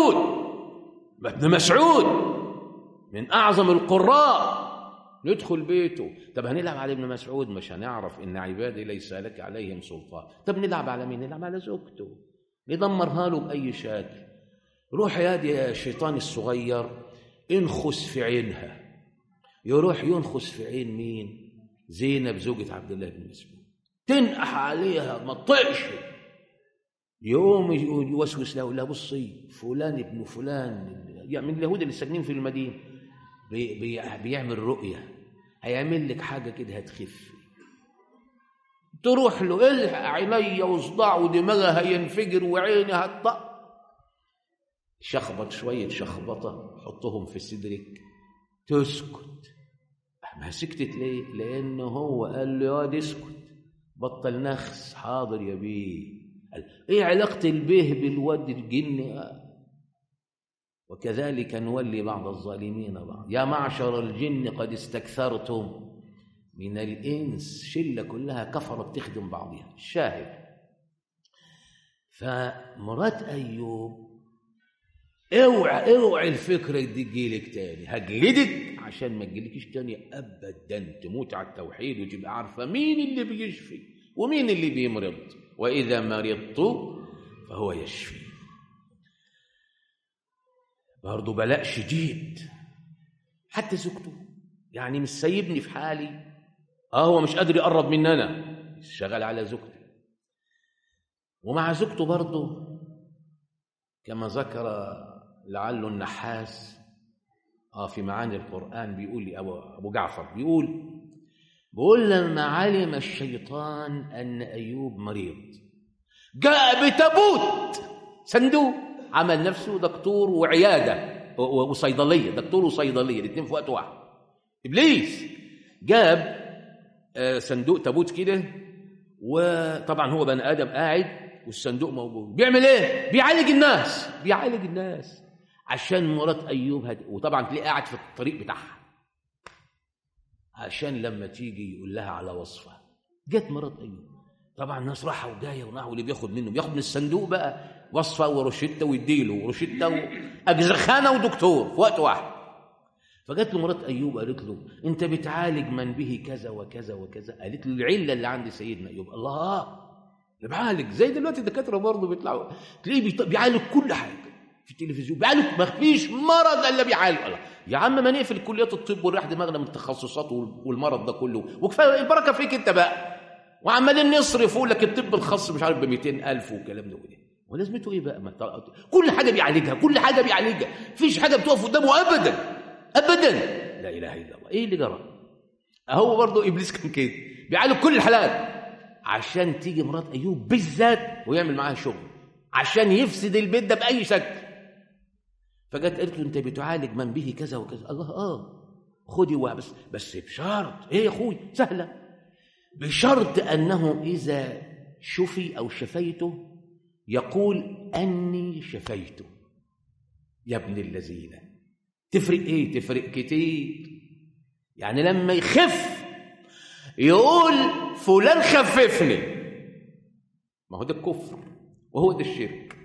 مسعود من أعظم القراء. ندخل بيته، طب هنلعب على ابن مسعود؟ مش هنعرف. إن عبادي ليس لك عليهم سلطان. طب نلعب على مين؟ نلعب على زوجته، ندمرها له بأي شكل. روح يا شيطان الصغير انخس في عينها. يروح ينخس في عين مين؟ زينب زوجة عبد الله بن مسعود. تنقح عليها ما تطقش. يوم يوسوس له، لا بصي فلان ابن فلان من اليهود اللي ساكنين في المدينة بيعمل رؤية، هيعمل لك حاجة كده هتخف. تروح له الحق عيني وصداع ودماغها هينفجر وعيني هتطق. شخبط شوية شخبطة حطهم في صدرك تسكت. ما سكتت ليه؟ لأنه هو قال له يا اسكت بطل نخس. حاضر يا بيه. ايه علاقة البيه بالود الجن؟ وكذلك نولي بعض الظالمين بعض. يا معشر الجن قد استكثرتم من الإنس. شلة كلها كفرة بتخدم بعضها. الشاهد، فمرات أيوب اوعى الفكرة دي تجيلك تاني. هجلدك عشان ما تجيلكش تاني أبدا. تموت على التوحيد وتبقى عارفة مين اللي بيشفي ومين اللي بيمرض. وإذا مرضت فهو يشفي. برضه بلاء شديد. حتى زوجته يعني مش سايبني في حالي. هو مش قادر يقرب مننا، شغال على زوجته. ومع زوجته برضه كما ذكر لعله النحاس في معاني القرآن، بيقول لي أبو جعفر بيقول لما علم الشيطان أن أيوب مريض جاء بتابوت صندوق، عمل نفسه دكتور وعيادة وصيدلية، دكتور وصيدلية الاثنين في وقت واحد. إبليس جاب صندوق تابوت كده، وطبعا هو بني آدم قاعد والصندوق موجود. بيعمل ايه؟ بيعالج الناس عشان مرات أيوب وطبعا تلاقيه قاعد في الطريق بتاعها عشان لما تيجي يقول لها على وصفة. جت مرات أيوب، طبعا الناس راحة وجاية ونحو، اللي بياخد من الصندوق بقى وصفة ورشدة ويديله ورشدة وأجزخانة ودكتور في وقت واحد. فجت له مرات أيوب قالت له أنت بتعالج من به كذا وكذا وكذا. قالت له العلة اللي عند سيدنا أيوب. الله، اللي بيعالج زي دلوقتي الدكاترة برضه بيطلعوا تلاقيه بيعالج كل حاجة في التلفزيون، بيعالج ما فيش مرض إلا بيعالج. الله يا عم ما نقفل كليات الطب ونريح دماغنا من التخصصات والمرض ده كله، وكفاية البركة فيك أنت بقى. وعمالين يصرفوا لك الطب الخاص مش عارف ب 200,000 والكلام ده وده، ولازمته ايه بقى؟ كل حاجه بيعالجها، كل حاجه بيعالجها، مفيش حاجه بتقف قدامه ابدا ابدا. لا اله الا الله. ايه اللي جرى؟ هو برضه ابليس كان كده بيعالج كل الحالات عشان تيجي مرات ايوب بالذات ويعمل معاها شغل عشان يفسد البيت ده باي شكل. فجت قالت له انت بتعالج من به كذا وكذا. الله خدي بس بشرط. ايه يا اخوي؟ سهله. بشرط انه اذا شفي او شفيته يقول اني شفيته. يا ابن الذين، تفرق ايه؟ تفرق كتير. يعني لما يخف يقول فلان خففني، ما هو ده الكفر وهو ده الشرك.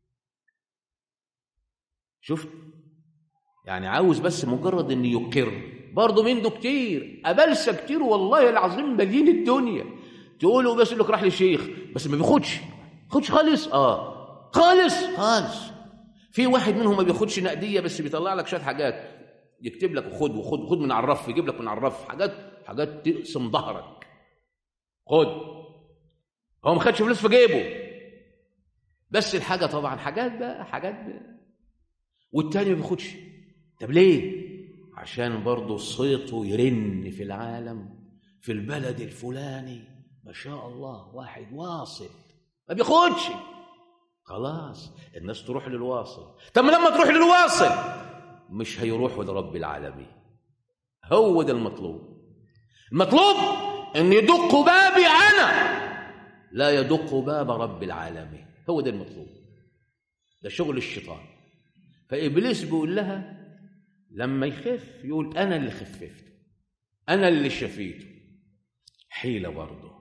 شفت؟ يعني عاوز بس مجرد ان يقر. برضه منه كتير، أبلسة كتير والله العظيم مالين الدنيا. تقولوا بس لك راح لشيخ بس ما بياخدش خالص. خالص. في واحد منهم ما بياخدش نقديه بس بيطلع لك شويه حاجات، يكتب لك وخد من على الرف، يجيب لك من على الرف حاجات تقسم ظهرك. خد. هو ما خدش فلوس في جيبه، بس الحاجه طبعا حاجات بقى. والتاني ما بياخدش. طب ليه؟ عشان برضه صيته يرن في العالم، في البلد الفلاني ما شاء الله واحد واصل ما بياخدش. خلاص الناس تروح للواصل. طب لما تروح للواصل مش هيروحوا لرب العالمين. هو ده المطلوب ان يدق بابي انا، لا يدق باب رب العالمين. هو ده المطلوب. ده شغل الشيطان. فإبليس بيقول لها لما يخف يقول أنا اللي خففته، أنا اللي شفيته. حيلة برضه.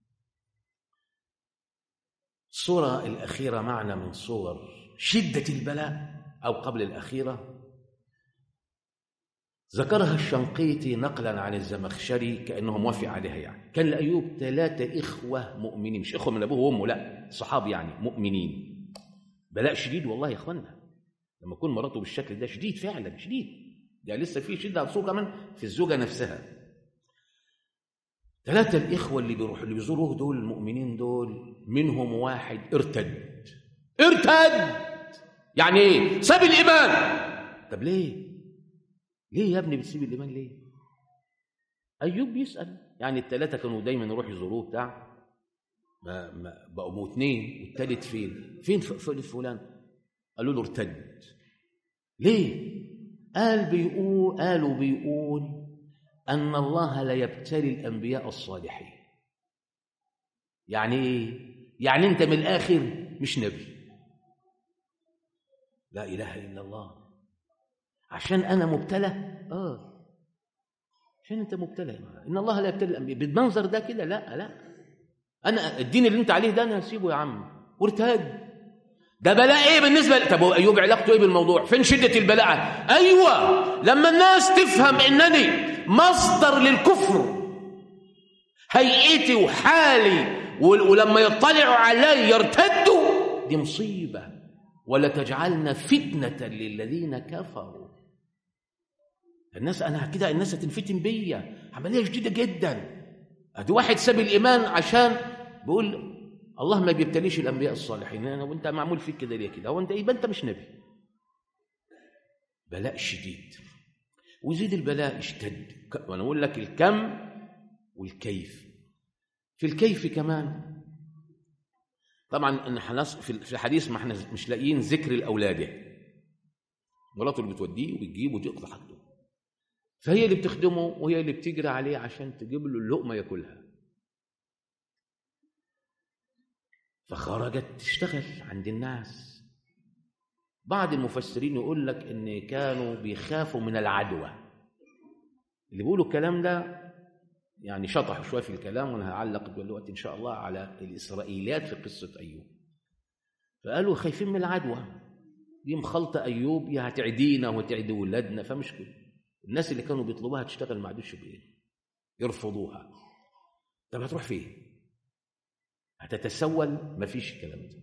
الصورة الأخيرة معنا من صور شدة البلاء أو قبل الأخيرة ذكرها الشنقيطي نقلا عن الزمخشري كأنه موافق عليها. يعني كان لأيوب 3 إخوة مؤمنين، مش إخوة من أبوه وأمه، لا صحاب يعني مؤمنين. بلاء شديد والله يا إخوانا. لما يكون مراته بالشكل ده شديد فعلا شديد. ده لسه في شدة هتصور كمان في الزوجة نفسها. 3 الإخوة اللي بيزوروه دول المؤمنين دول، منهم واحد ارتد. يعني ايه؟ ساب الإيمان. طب ليه يا ابني بتسيب الإيمان ليه؟ أيوب بيسأل. يعني ال3 كانوا دايما يروحوا يزوروه بتاع ما بقوا 2 والثالث فين فلان؟ قالوا له ارتد. ليه؟ قالوا بيقول أن الله لا يبتلي الأنبياء الصالحين. يعني إيه؟ يعني أنت من الآخر مش نبي. لا إله إلا الله. عشان أنا مبتلى؟ عشان أنت مبتلى. إن الله لا يبتلي الأنبياء بالمنظر ده كده. لا أنا الدين اللي أنت عليه ده أنا هسيبه يا عم. وارتد. ده بلاء ايه بالنسبه طب ايوب علاقته ايه بالموضوع؟ فين شده البلاء؟ ايوه لما الناس تفهم انني مصدر للكفر، هيئتي وحالي، ولما يطلعوا علي يرتدوا، دي مصيبه. ولا تجعلنا فتنه للذين كفروا. الناس انا كده الناس هتنفتن بيا. عمليه شديده جدا. ادي واحد ساب الايمان عشان بيقول الله ما بيبتليش الانبياء الصالحين. وانت معمول فيك كده ليه كده؟ هو انت يبقى انت مش نبي. بلاء شديد. ويزيد البلاء اشتد. وانا اقول لك الكم والكيف. في الكيف كمان طبعا ان في الحديث ما احنا مش لاقيين ذكر الاولاد. مراته اللي بتوديه وبتجيبه وتقضي حاجته، فهي اللي بتخدمه وهي اللي بتجري عليه عشان تجيب له اللقمه ياكلها. فخرجت تشتغل عند الناس. بعض المفسرين يقول لك ان كانوا بيخافوا من العدوى. اللي بيقولوا الكلام ده يعني شطحوا شويه في الكلام، وانا هعلق دلوقتي ان شاء الله على الاسرائيليات في قصه ايوب. فقالوا خايفين من العدوى دي مخلطه ايوب، يا هتعدينا وتعدي ولادنا. فمش كده. الناس اللي كانوا بيطلبوها تشتغل ما عادوش يرفضوها. طب هتروح فين؟ هتتسول؟ ما فيش الكلام ده.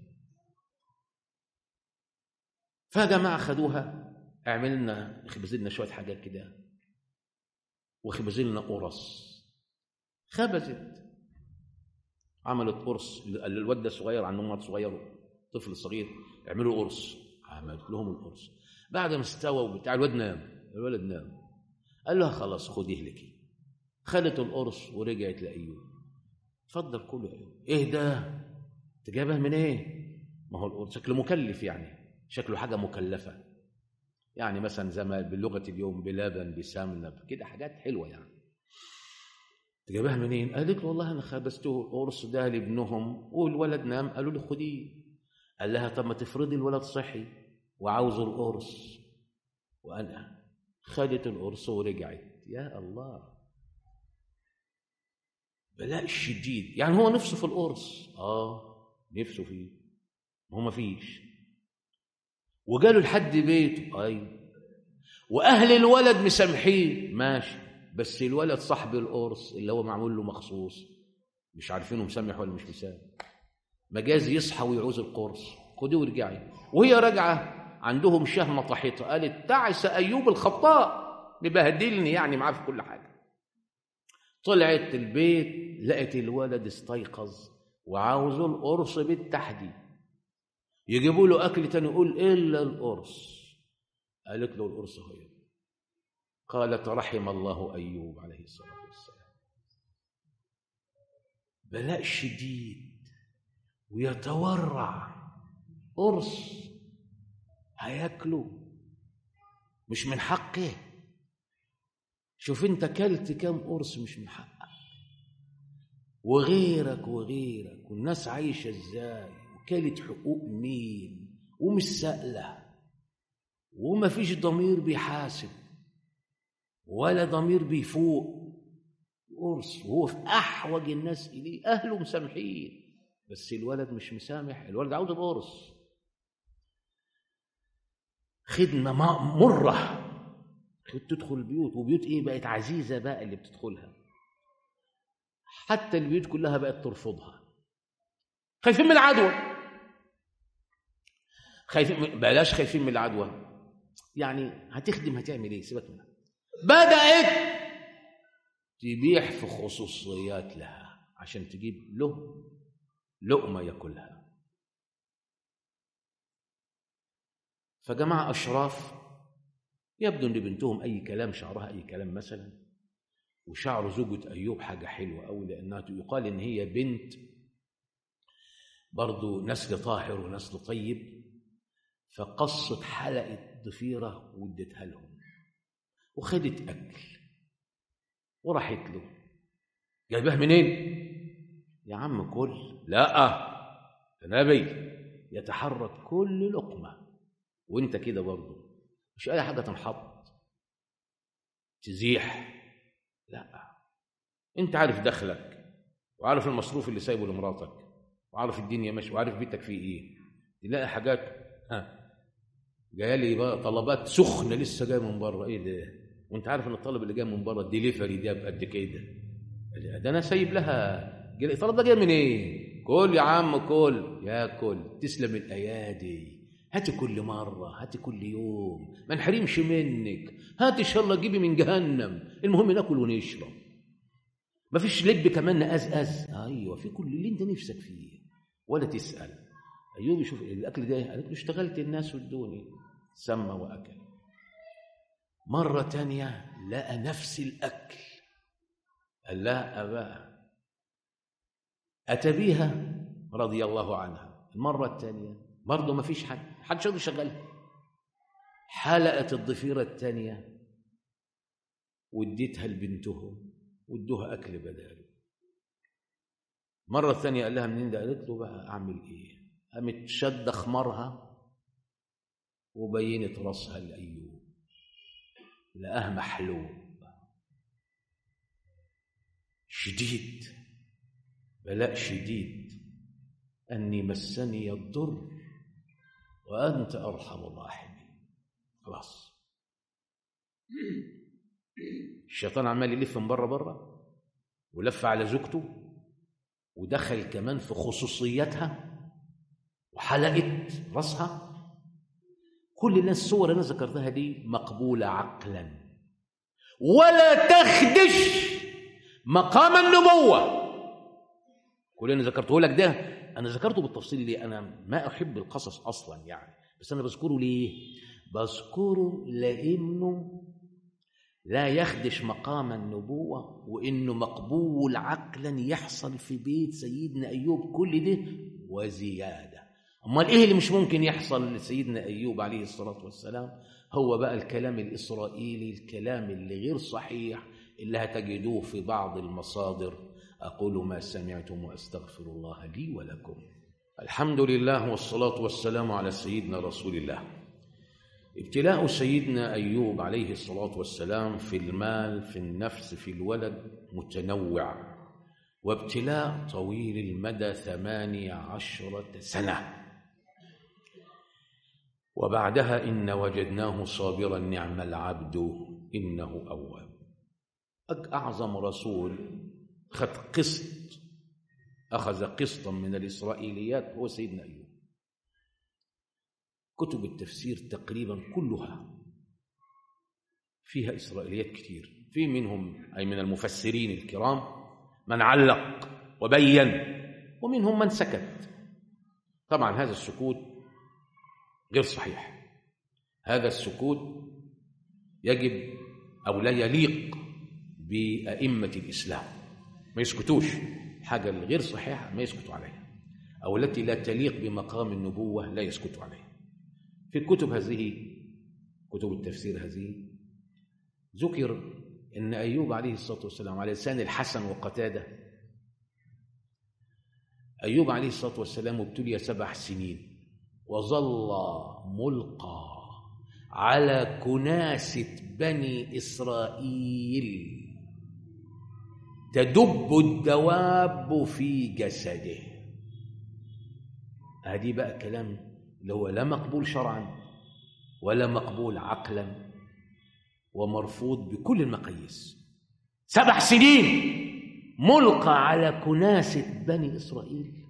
فجماعة خدوها، اعملنا خبز لنا شويه حاجات كده وخبز لنا قرص. خبزت عملت قرص الواد الصغير، عندهم واد صغير طفل صغير، يعملوا قرص. عملت لهم القرص. بعد ما استوى بتاع الولد نام. قال لها خلاص خديه لك. خدت القرص ورجعت لأيوب. اتفضل كل يا أيوب. ايه ده؟ انت جايبها من ايه؟ ما هو القرص شكله مكلف، يعني شكله حاجه مكلفه، يعني مثلا زي ما باللغه اليوم بلبن بسمنه كده، حاجات حلوه يعني. انت جايبها منين؟ قالت له والله انا خبزته القرص ده لابنهم والولد نام، قالوا لي خديه. قال لها طب ما تفرضي الولد صحي وعاوز القرص. وانا خدت القرص ورجعت. يا الله، بلاء شديد. يعني هو نفسه في القرص، نفسه فيه، هو ما فيش، وجاله لحد بيته. ايوه، واهل الولد مسامحين ماشي، بس الولد صاحب القرص اللي هو معمول له مخصوص مش عارفينه مسامح ولا مش مسامح. مجاز يصحى ويعوز القرص. خديه وارجعي. وهي راجعه عندهم شهمه طحيطه، قالت تعس ايوب الخطاء، مبهدلني يعني معاه في كل حاجه. طلعت البيت لقت الولد استيقظ وعاوزه القرص بالتحديد. يجيبوا له اكل تاني يقول الا القرص. قالت له القرص هو. قالت رحم الله ايوب عليه الصلاه والسلام. بلاء شديد ويتورع، قرص هياكله مش من حقه. شوف انت كلت كام قرص مش من حقك، وغيرك والناس عايشه ازاي، وكلت حقوق مين، ومش سائله، وما فيش ضمير بيحاسب ولا ضمير بيفوق. قرص وهو في احوج الناس اليه، اهله مسامحين بس الولد مش مسامح. الولد عاوز القرص. خدمه مره تدخل البيوت، وبيوت ايه بقت عزيزه بقى اللي بتدخلها، حتى البيوت كلها بقت ترفضها. خايفين من العدوى، بلاش خايفين من العدوى، يعني هتخدم هتعمل ايه؟ سيبك منها. بدأت تبيح في خصوصيات لها عشان تجيب له لقمة ياكلها. فجماعة أشراف يبدو ان بنتهم اي كلام، شعرها اي كلام مثلا، وشعر زوجة ايوب حاجة حلوة قوي، لانها يقال ان هي بنت برضو نسل طاهر ونسل طيب. فقصت حلقة ضفيرة وادتها لهم، وخدت اكل وراحت له. جايبها منين يا عم؟ كل لا نبي يتحرك كل لقمة، وانت كده برضو مش اي حاجة تنحط تزيح، لا، انت عارف دخلك وعارف المصروف اللي سايبه لمراتك وعارف الدنيا ماشيه وعارف بيتك فيه ايه. تلاقي حاجات جايه لي بقى طلبات سخنه لسه جايه من بره، ايه ده؟ وانت عارف ان الطلب اللي جاي من بره الدليفري ده بقد كده، ده انا سايب لها. الطلب ده جاي من ايه؟ كل يا عم كل، ياكل تسلم الايادي، هاتي كل مرة، هاتي كل يوم، ما نحرمش منك، هاتي إن شاء الله جيبي من جهنم، المهم ناكل ونشرب، ما فيش لب كمان نقزقز. أيوة، في كل اللي أنت نفسك فيه، ولا تسأل. أيوب يشوف الأكل ده، قالت له اشتغلت الناس والدوني، سمى وأكل. مرة تانية لقى نفس الأكل، قال لا أبا أتى بيها رضي الله عنها. المرة الثانية برضه ما فيش حد شغل شغالها. حلقت الضفيرة الثانية واديتها لبنتهم وادوها أكل بداله. مرة ثانية قال لها منين ده؟ قالت له بقى أعمل إيه؟ قامت شد خمرها وبينت راسها لأيوب، لقاه محلوب شديد، بلاء شديد، أني مسني الضر وأنت أرحم الراحمين. خلاص، الشيطان عمال يلف من بره ولف على زوجته، ودخل كمان في خصوصياتها وحلقت راسها. كل الناس الصور اللي انا ذكرتها دي مقبوله عقلا، ولا تخدش مقام النبوه. كل اللي ذكرته لك ده أنا ذكرته بالتفصيل ليه؟ أنا ما أحب القصص أصلا يعني، بس أنا بذكره ليه؟ بذكره لأنه لا يخدش مقام النبوة، وإنه مقبول عقلا يحصل في بيت سيدنا أيوب كل ده وزيادة. أمال إيه اللي مش ممكن يحصل لسيدنا أيوب عليه الصلاة والسلام؟ هو بقى الكلام الإسرائيلي، الكلام اللي غير صحيح اللي هتجدوه في بعض المصادر. أقول ما سمعتم وأستغفر الله لي ولكم. الحمد لله والصلاة والسلام على سيدنا رسول الله. ابتلاء سيدنا أيوب عليه الصلاة والسلام في المال، في النفس، في الولد متنوع، وابتلاء طويل المدى 18 سنة. وبعدها إن وجدناه صابرا نعم العبد إنه أواب. أعظم رسول أخذ قسطا من الإسرائيليات هو سيدنا أيوب. كتب التفسير تقريبا كلها فيها إسرائيليات كتير، في منهم أي من المفسرين الكرام من علق وبين، ومنهم من سكت. طبعا هذا السكوت غير صحيح، هذا السكوت يجب أو لا يليق بأئمة الإسلام، ما يسكتوش. حاجة الغير صحيحة ما يسكتوا عليها، أو التي لا تليق بمقام النبوة لا يسكتوا عليها. في الكتب هذه، كتب التفسير هذه، ذكر أن أيوب عليه الصلاة والسلام على لسان الحسن وقتادة، أيوب عليه الصلاة والسلام ابتلي 7 سنين وظل ملقى على كناسة بني إسرائيل تدب الدواب في جسده. هذه بقى كلام اللي هو لا مقبول شرعا ولا مقبول عقلا، ومرفوض بكل المقاييس. 7 سنين ملقى على كناسة بني إسرائيل،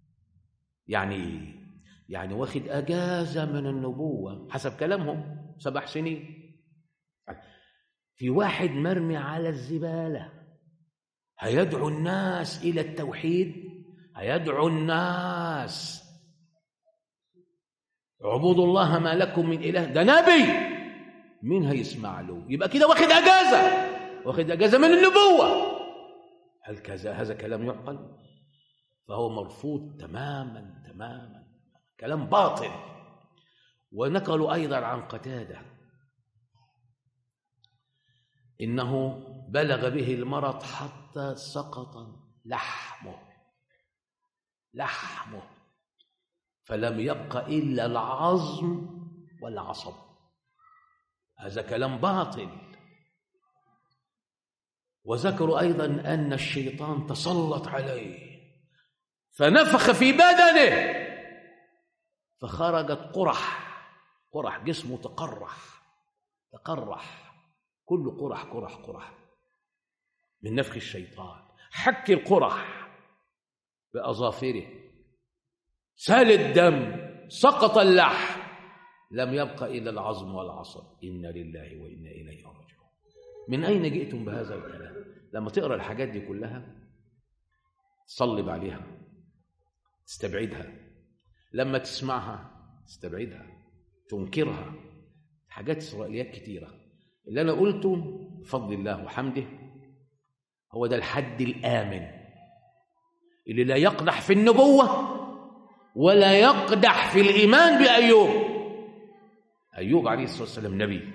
يعني واخد أجازة من النبوة حسب كلامهم 7 سنين. في واحد مرمي على الزبالة هيدعو الناس إلى التوحيد، هيدعو الناس اعبدوا الله ما لكم من إله، ده نبي، مين هيسمع له؟ يبقى كده واخد أجازة من النبوة. هل هذا كلام يعقل؟ فهو مرفوض تماما تماما، كلام باطل. ونقلوا أيضا عن قتادة إنه بلغ به المرض حتى سقط لحمه فلم يبق إلا العظم والعصب. هذا كلام باطل. وذكروا أيضا أن الشيطان تسلط عليه فنفخ في بدنه فخرجت قرح جسمه تقرح كل قرح من نفخ الشيطان. حك القرح بأظافره، سال الدم، سقط اللحم، لم يبق إلا العظم والعصب. إنا لله وإنا إليه راجعون. من أين جئتم بهذا الكلام؟ لما تقرأ الحاجات دي كلها تصلب عليها، تستبعدها. لما تسمعها تستبعدها، تنكرها. حاجات إسرائيليات كتيرة. اللي أنا قلته بفضل الله وحمده هو ده الحد الآمن اللي لا يقدح في النبوة ولا يقدح في الإيمان بأيوب. أيوب عليه الصلاة والسلام نبي،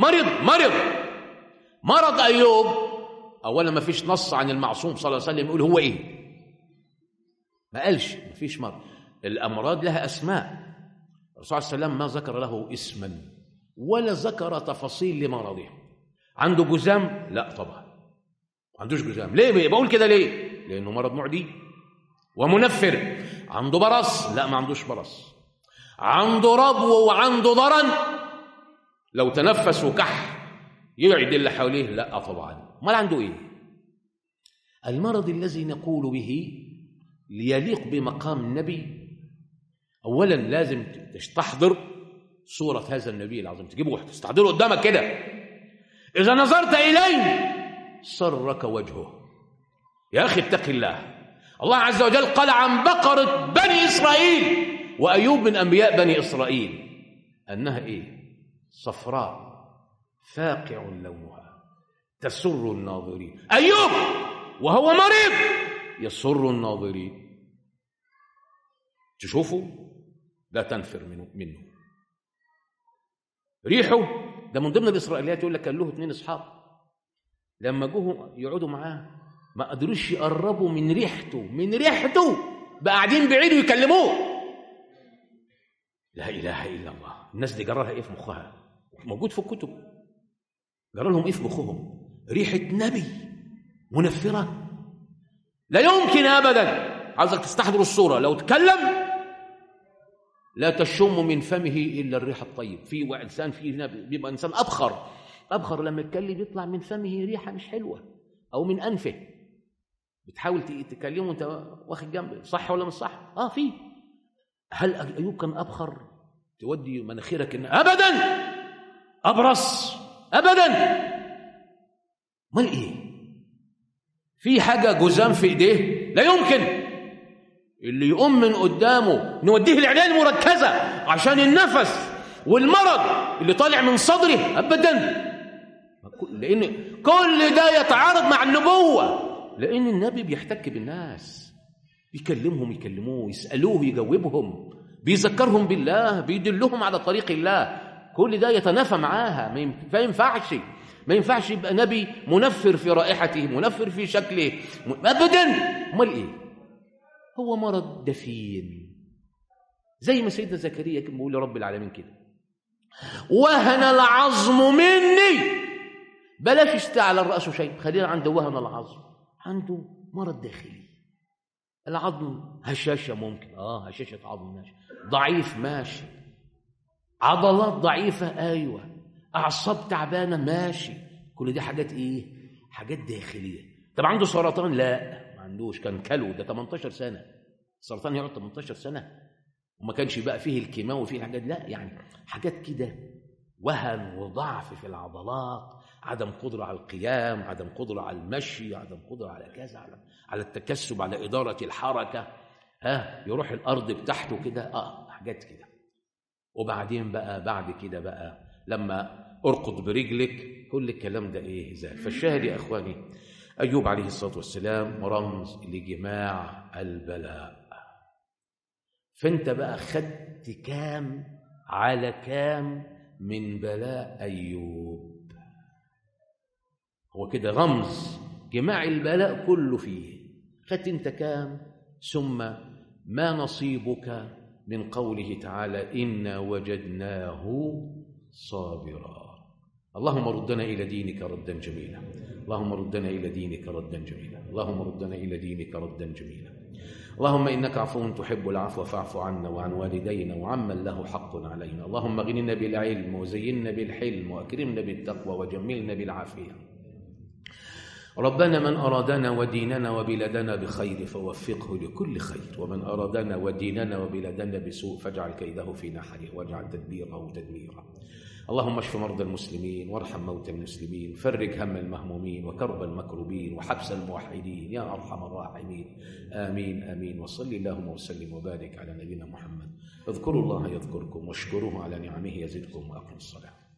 مرض أيوب. أولا ما فيش نص عن المعصوم صلى الله عليه وسلم يقول هو إيه، ما قالش، ما فيش مرض. الأمراض لها أسماء، الرسول صلى الله عليه وسلم ما ذكر له اسما ولا ذكر تفاصيل لمرضه. عنده جذام؟ لا طبعا ما عندوش جذام. ليه بقول كده؟ ليه؟ لأنه مرض معدي ومنفر. عنده برص؟ لا ما عندوش برص. عنده ربو وعنده ضرن، لو تنفس وكح يعد اللي حواليه؟ لا طبعا. ما عنده ايه؟ المرض الذي نقول به ليليق بمقام النبي، اولا لازم تستحضر صورة هذا النبي العظيم، تجيبه تستحضره قدامك كده. اذا نظرت اليه سرك وجهه. يا اخي اتق الله، الله عز وجل قال عن بقرة بني إسرائيل وأيوب من أنبياء بني إسرائيل أنها إيه؟ صفراء فاقع لونها تسر الناظرين. أيوب وهو مريض يسر الناظرين. تشوفوا لا تنفر منه. ريحه ده من ضمن الإسرائيليات. يقول لك كان له 2 أصحاب لما جوه يقعدوا معاه ما قدروش يقربوا من ريحته بقى قاعدين بعيد ويكلموه. لا إله إلا الله. الناس دي جرى لها إيه في مخها؟ موجود في الكتب. جرى لهم إيه في مخهم؟ ريحة نبي منفرة لا يمكن أبدا. عايزك تستحضر الصورة. لو تكلم لا تشم من فمه إلا الريح الطيب. في إنسان فيه نبي بيبقى إنسان أبخر لما يتكلم يطلع من فمه ريحة مش حلوة أو من أنفه. بتحاول تكلمه وأنت واخد جنبه. صح ولا مش صح؟ فيه. هل أيوب كان أبخر تودي مناخيرك أبدا؟ أبرص أبدا. امال إيه؟ في حاجة جزام في إيديه لا يمكن. اللي يقوم من قدامه نوديه العناية المركزة عشان النفس والمرض اللي طالع من صدره أبدا. لأن كل ده يتعارض مع النبوة. لأن النبي بيحتك بالناس بيكلمهم يكلموه يسألوه يجاوبهم بيذكرهم بالله بيدلهم على طريق الله. كل ده يتنافى معاها. ما ينفعش يبقى نبي منفر في رائحته منفر في شكله أبدا. امال إيه؟ هو مرض دفين زي ما سيدنا زكريا كان بيقول لرب العالمين كده وهن العظم مني. بلاش اشتعل الرأس شيء. خلينا عنده وهن العظم. عنده مرض داخلي. العظم هشاشة ممكن هشاشة عظم ماشي. ضعيف ماشي. عضلات ضعيفة أيوة. أعصاب تعبانة ماشي. كل دي حاجات إيه؟ حاجات داخلية. طب عنده سرطان؟ لا ما عندوش. كان كلو ده 18 سنة. السرطان يقعد 18 سنة وما كانش بقى فيه الكيماوي وفيه الحاجات. لا يعني حاجات كده وهن وضعف في العضلات عدم قدرة على القيام عدم قدرة على المشي عدم قدرة على كذا على التكسب على إدارة الحركة. يروح الأرض بتاعته كده حاجات كده. وبعدين بقى بعد كده بقى لما أرقد برجلك كل الكلام ده إيه زال. فالشاهد يا أخواني أيوب عليه الصلاة والسلام رمز لجماع البلاء. فأنت بقى خدت كام على كام من بلاء أيوب. هو كده رمز جماع البلاء كله فيه. خدت أنت كام؟ ثم ما نصيبك من قوله تعالى إنا وجدناه صابرا. اللهم ردنا إلى دينك ردا جميلا. اللهم ردنا إلى دينك ردا جميلا. اللهم ردنا إلى دينك ردا جميلا. اللهم إنك عفو تحب العفو فاعف عنا وعن والدينا وعمن له حق علينا. اللهم اغننا بالعلم وزينا بالحلم وأكرمنا بالتقوى وجملنا بالعافية. ربنا من أرادنا وديننا وبلادنا بخير فوفقه لكل خير ومن أرادنا وديننا وبلادنا بسوء فاجعل كيده في نحره واجعل تدبيره تدميرا. اللهم اشف مرضى المسلمين وارحم موتى المسلمين فرج هم المهمومين وكرب المكروبين وحبس الموحدين يا أرحم الراحمين. آمين آمين. وصلي اللهم وسلم وبارك على نبينا محمد. اذكروا الله يذكركم واشكروه على نعمه يزدكم وأقيموا الصلاة.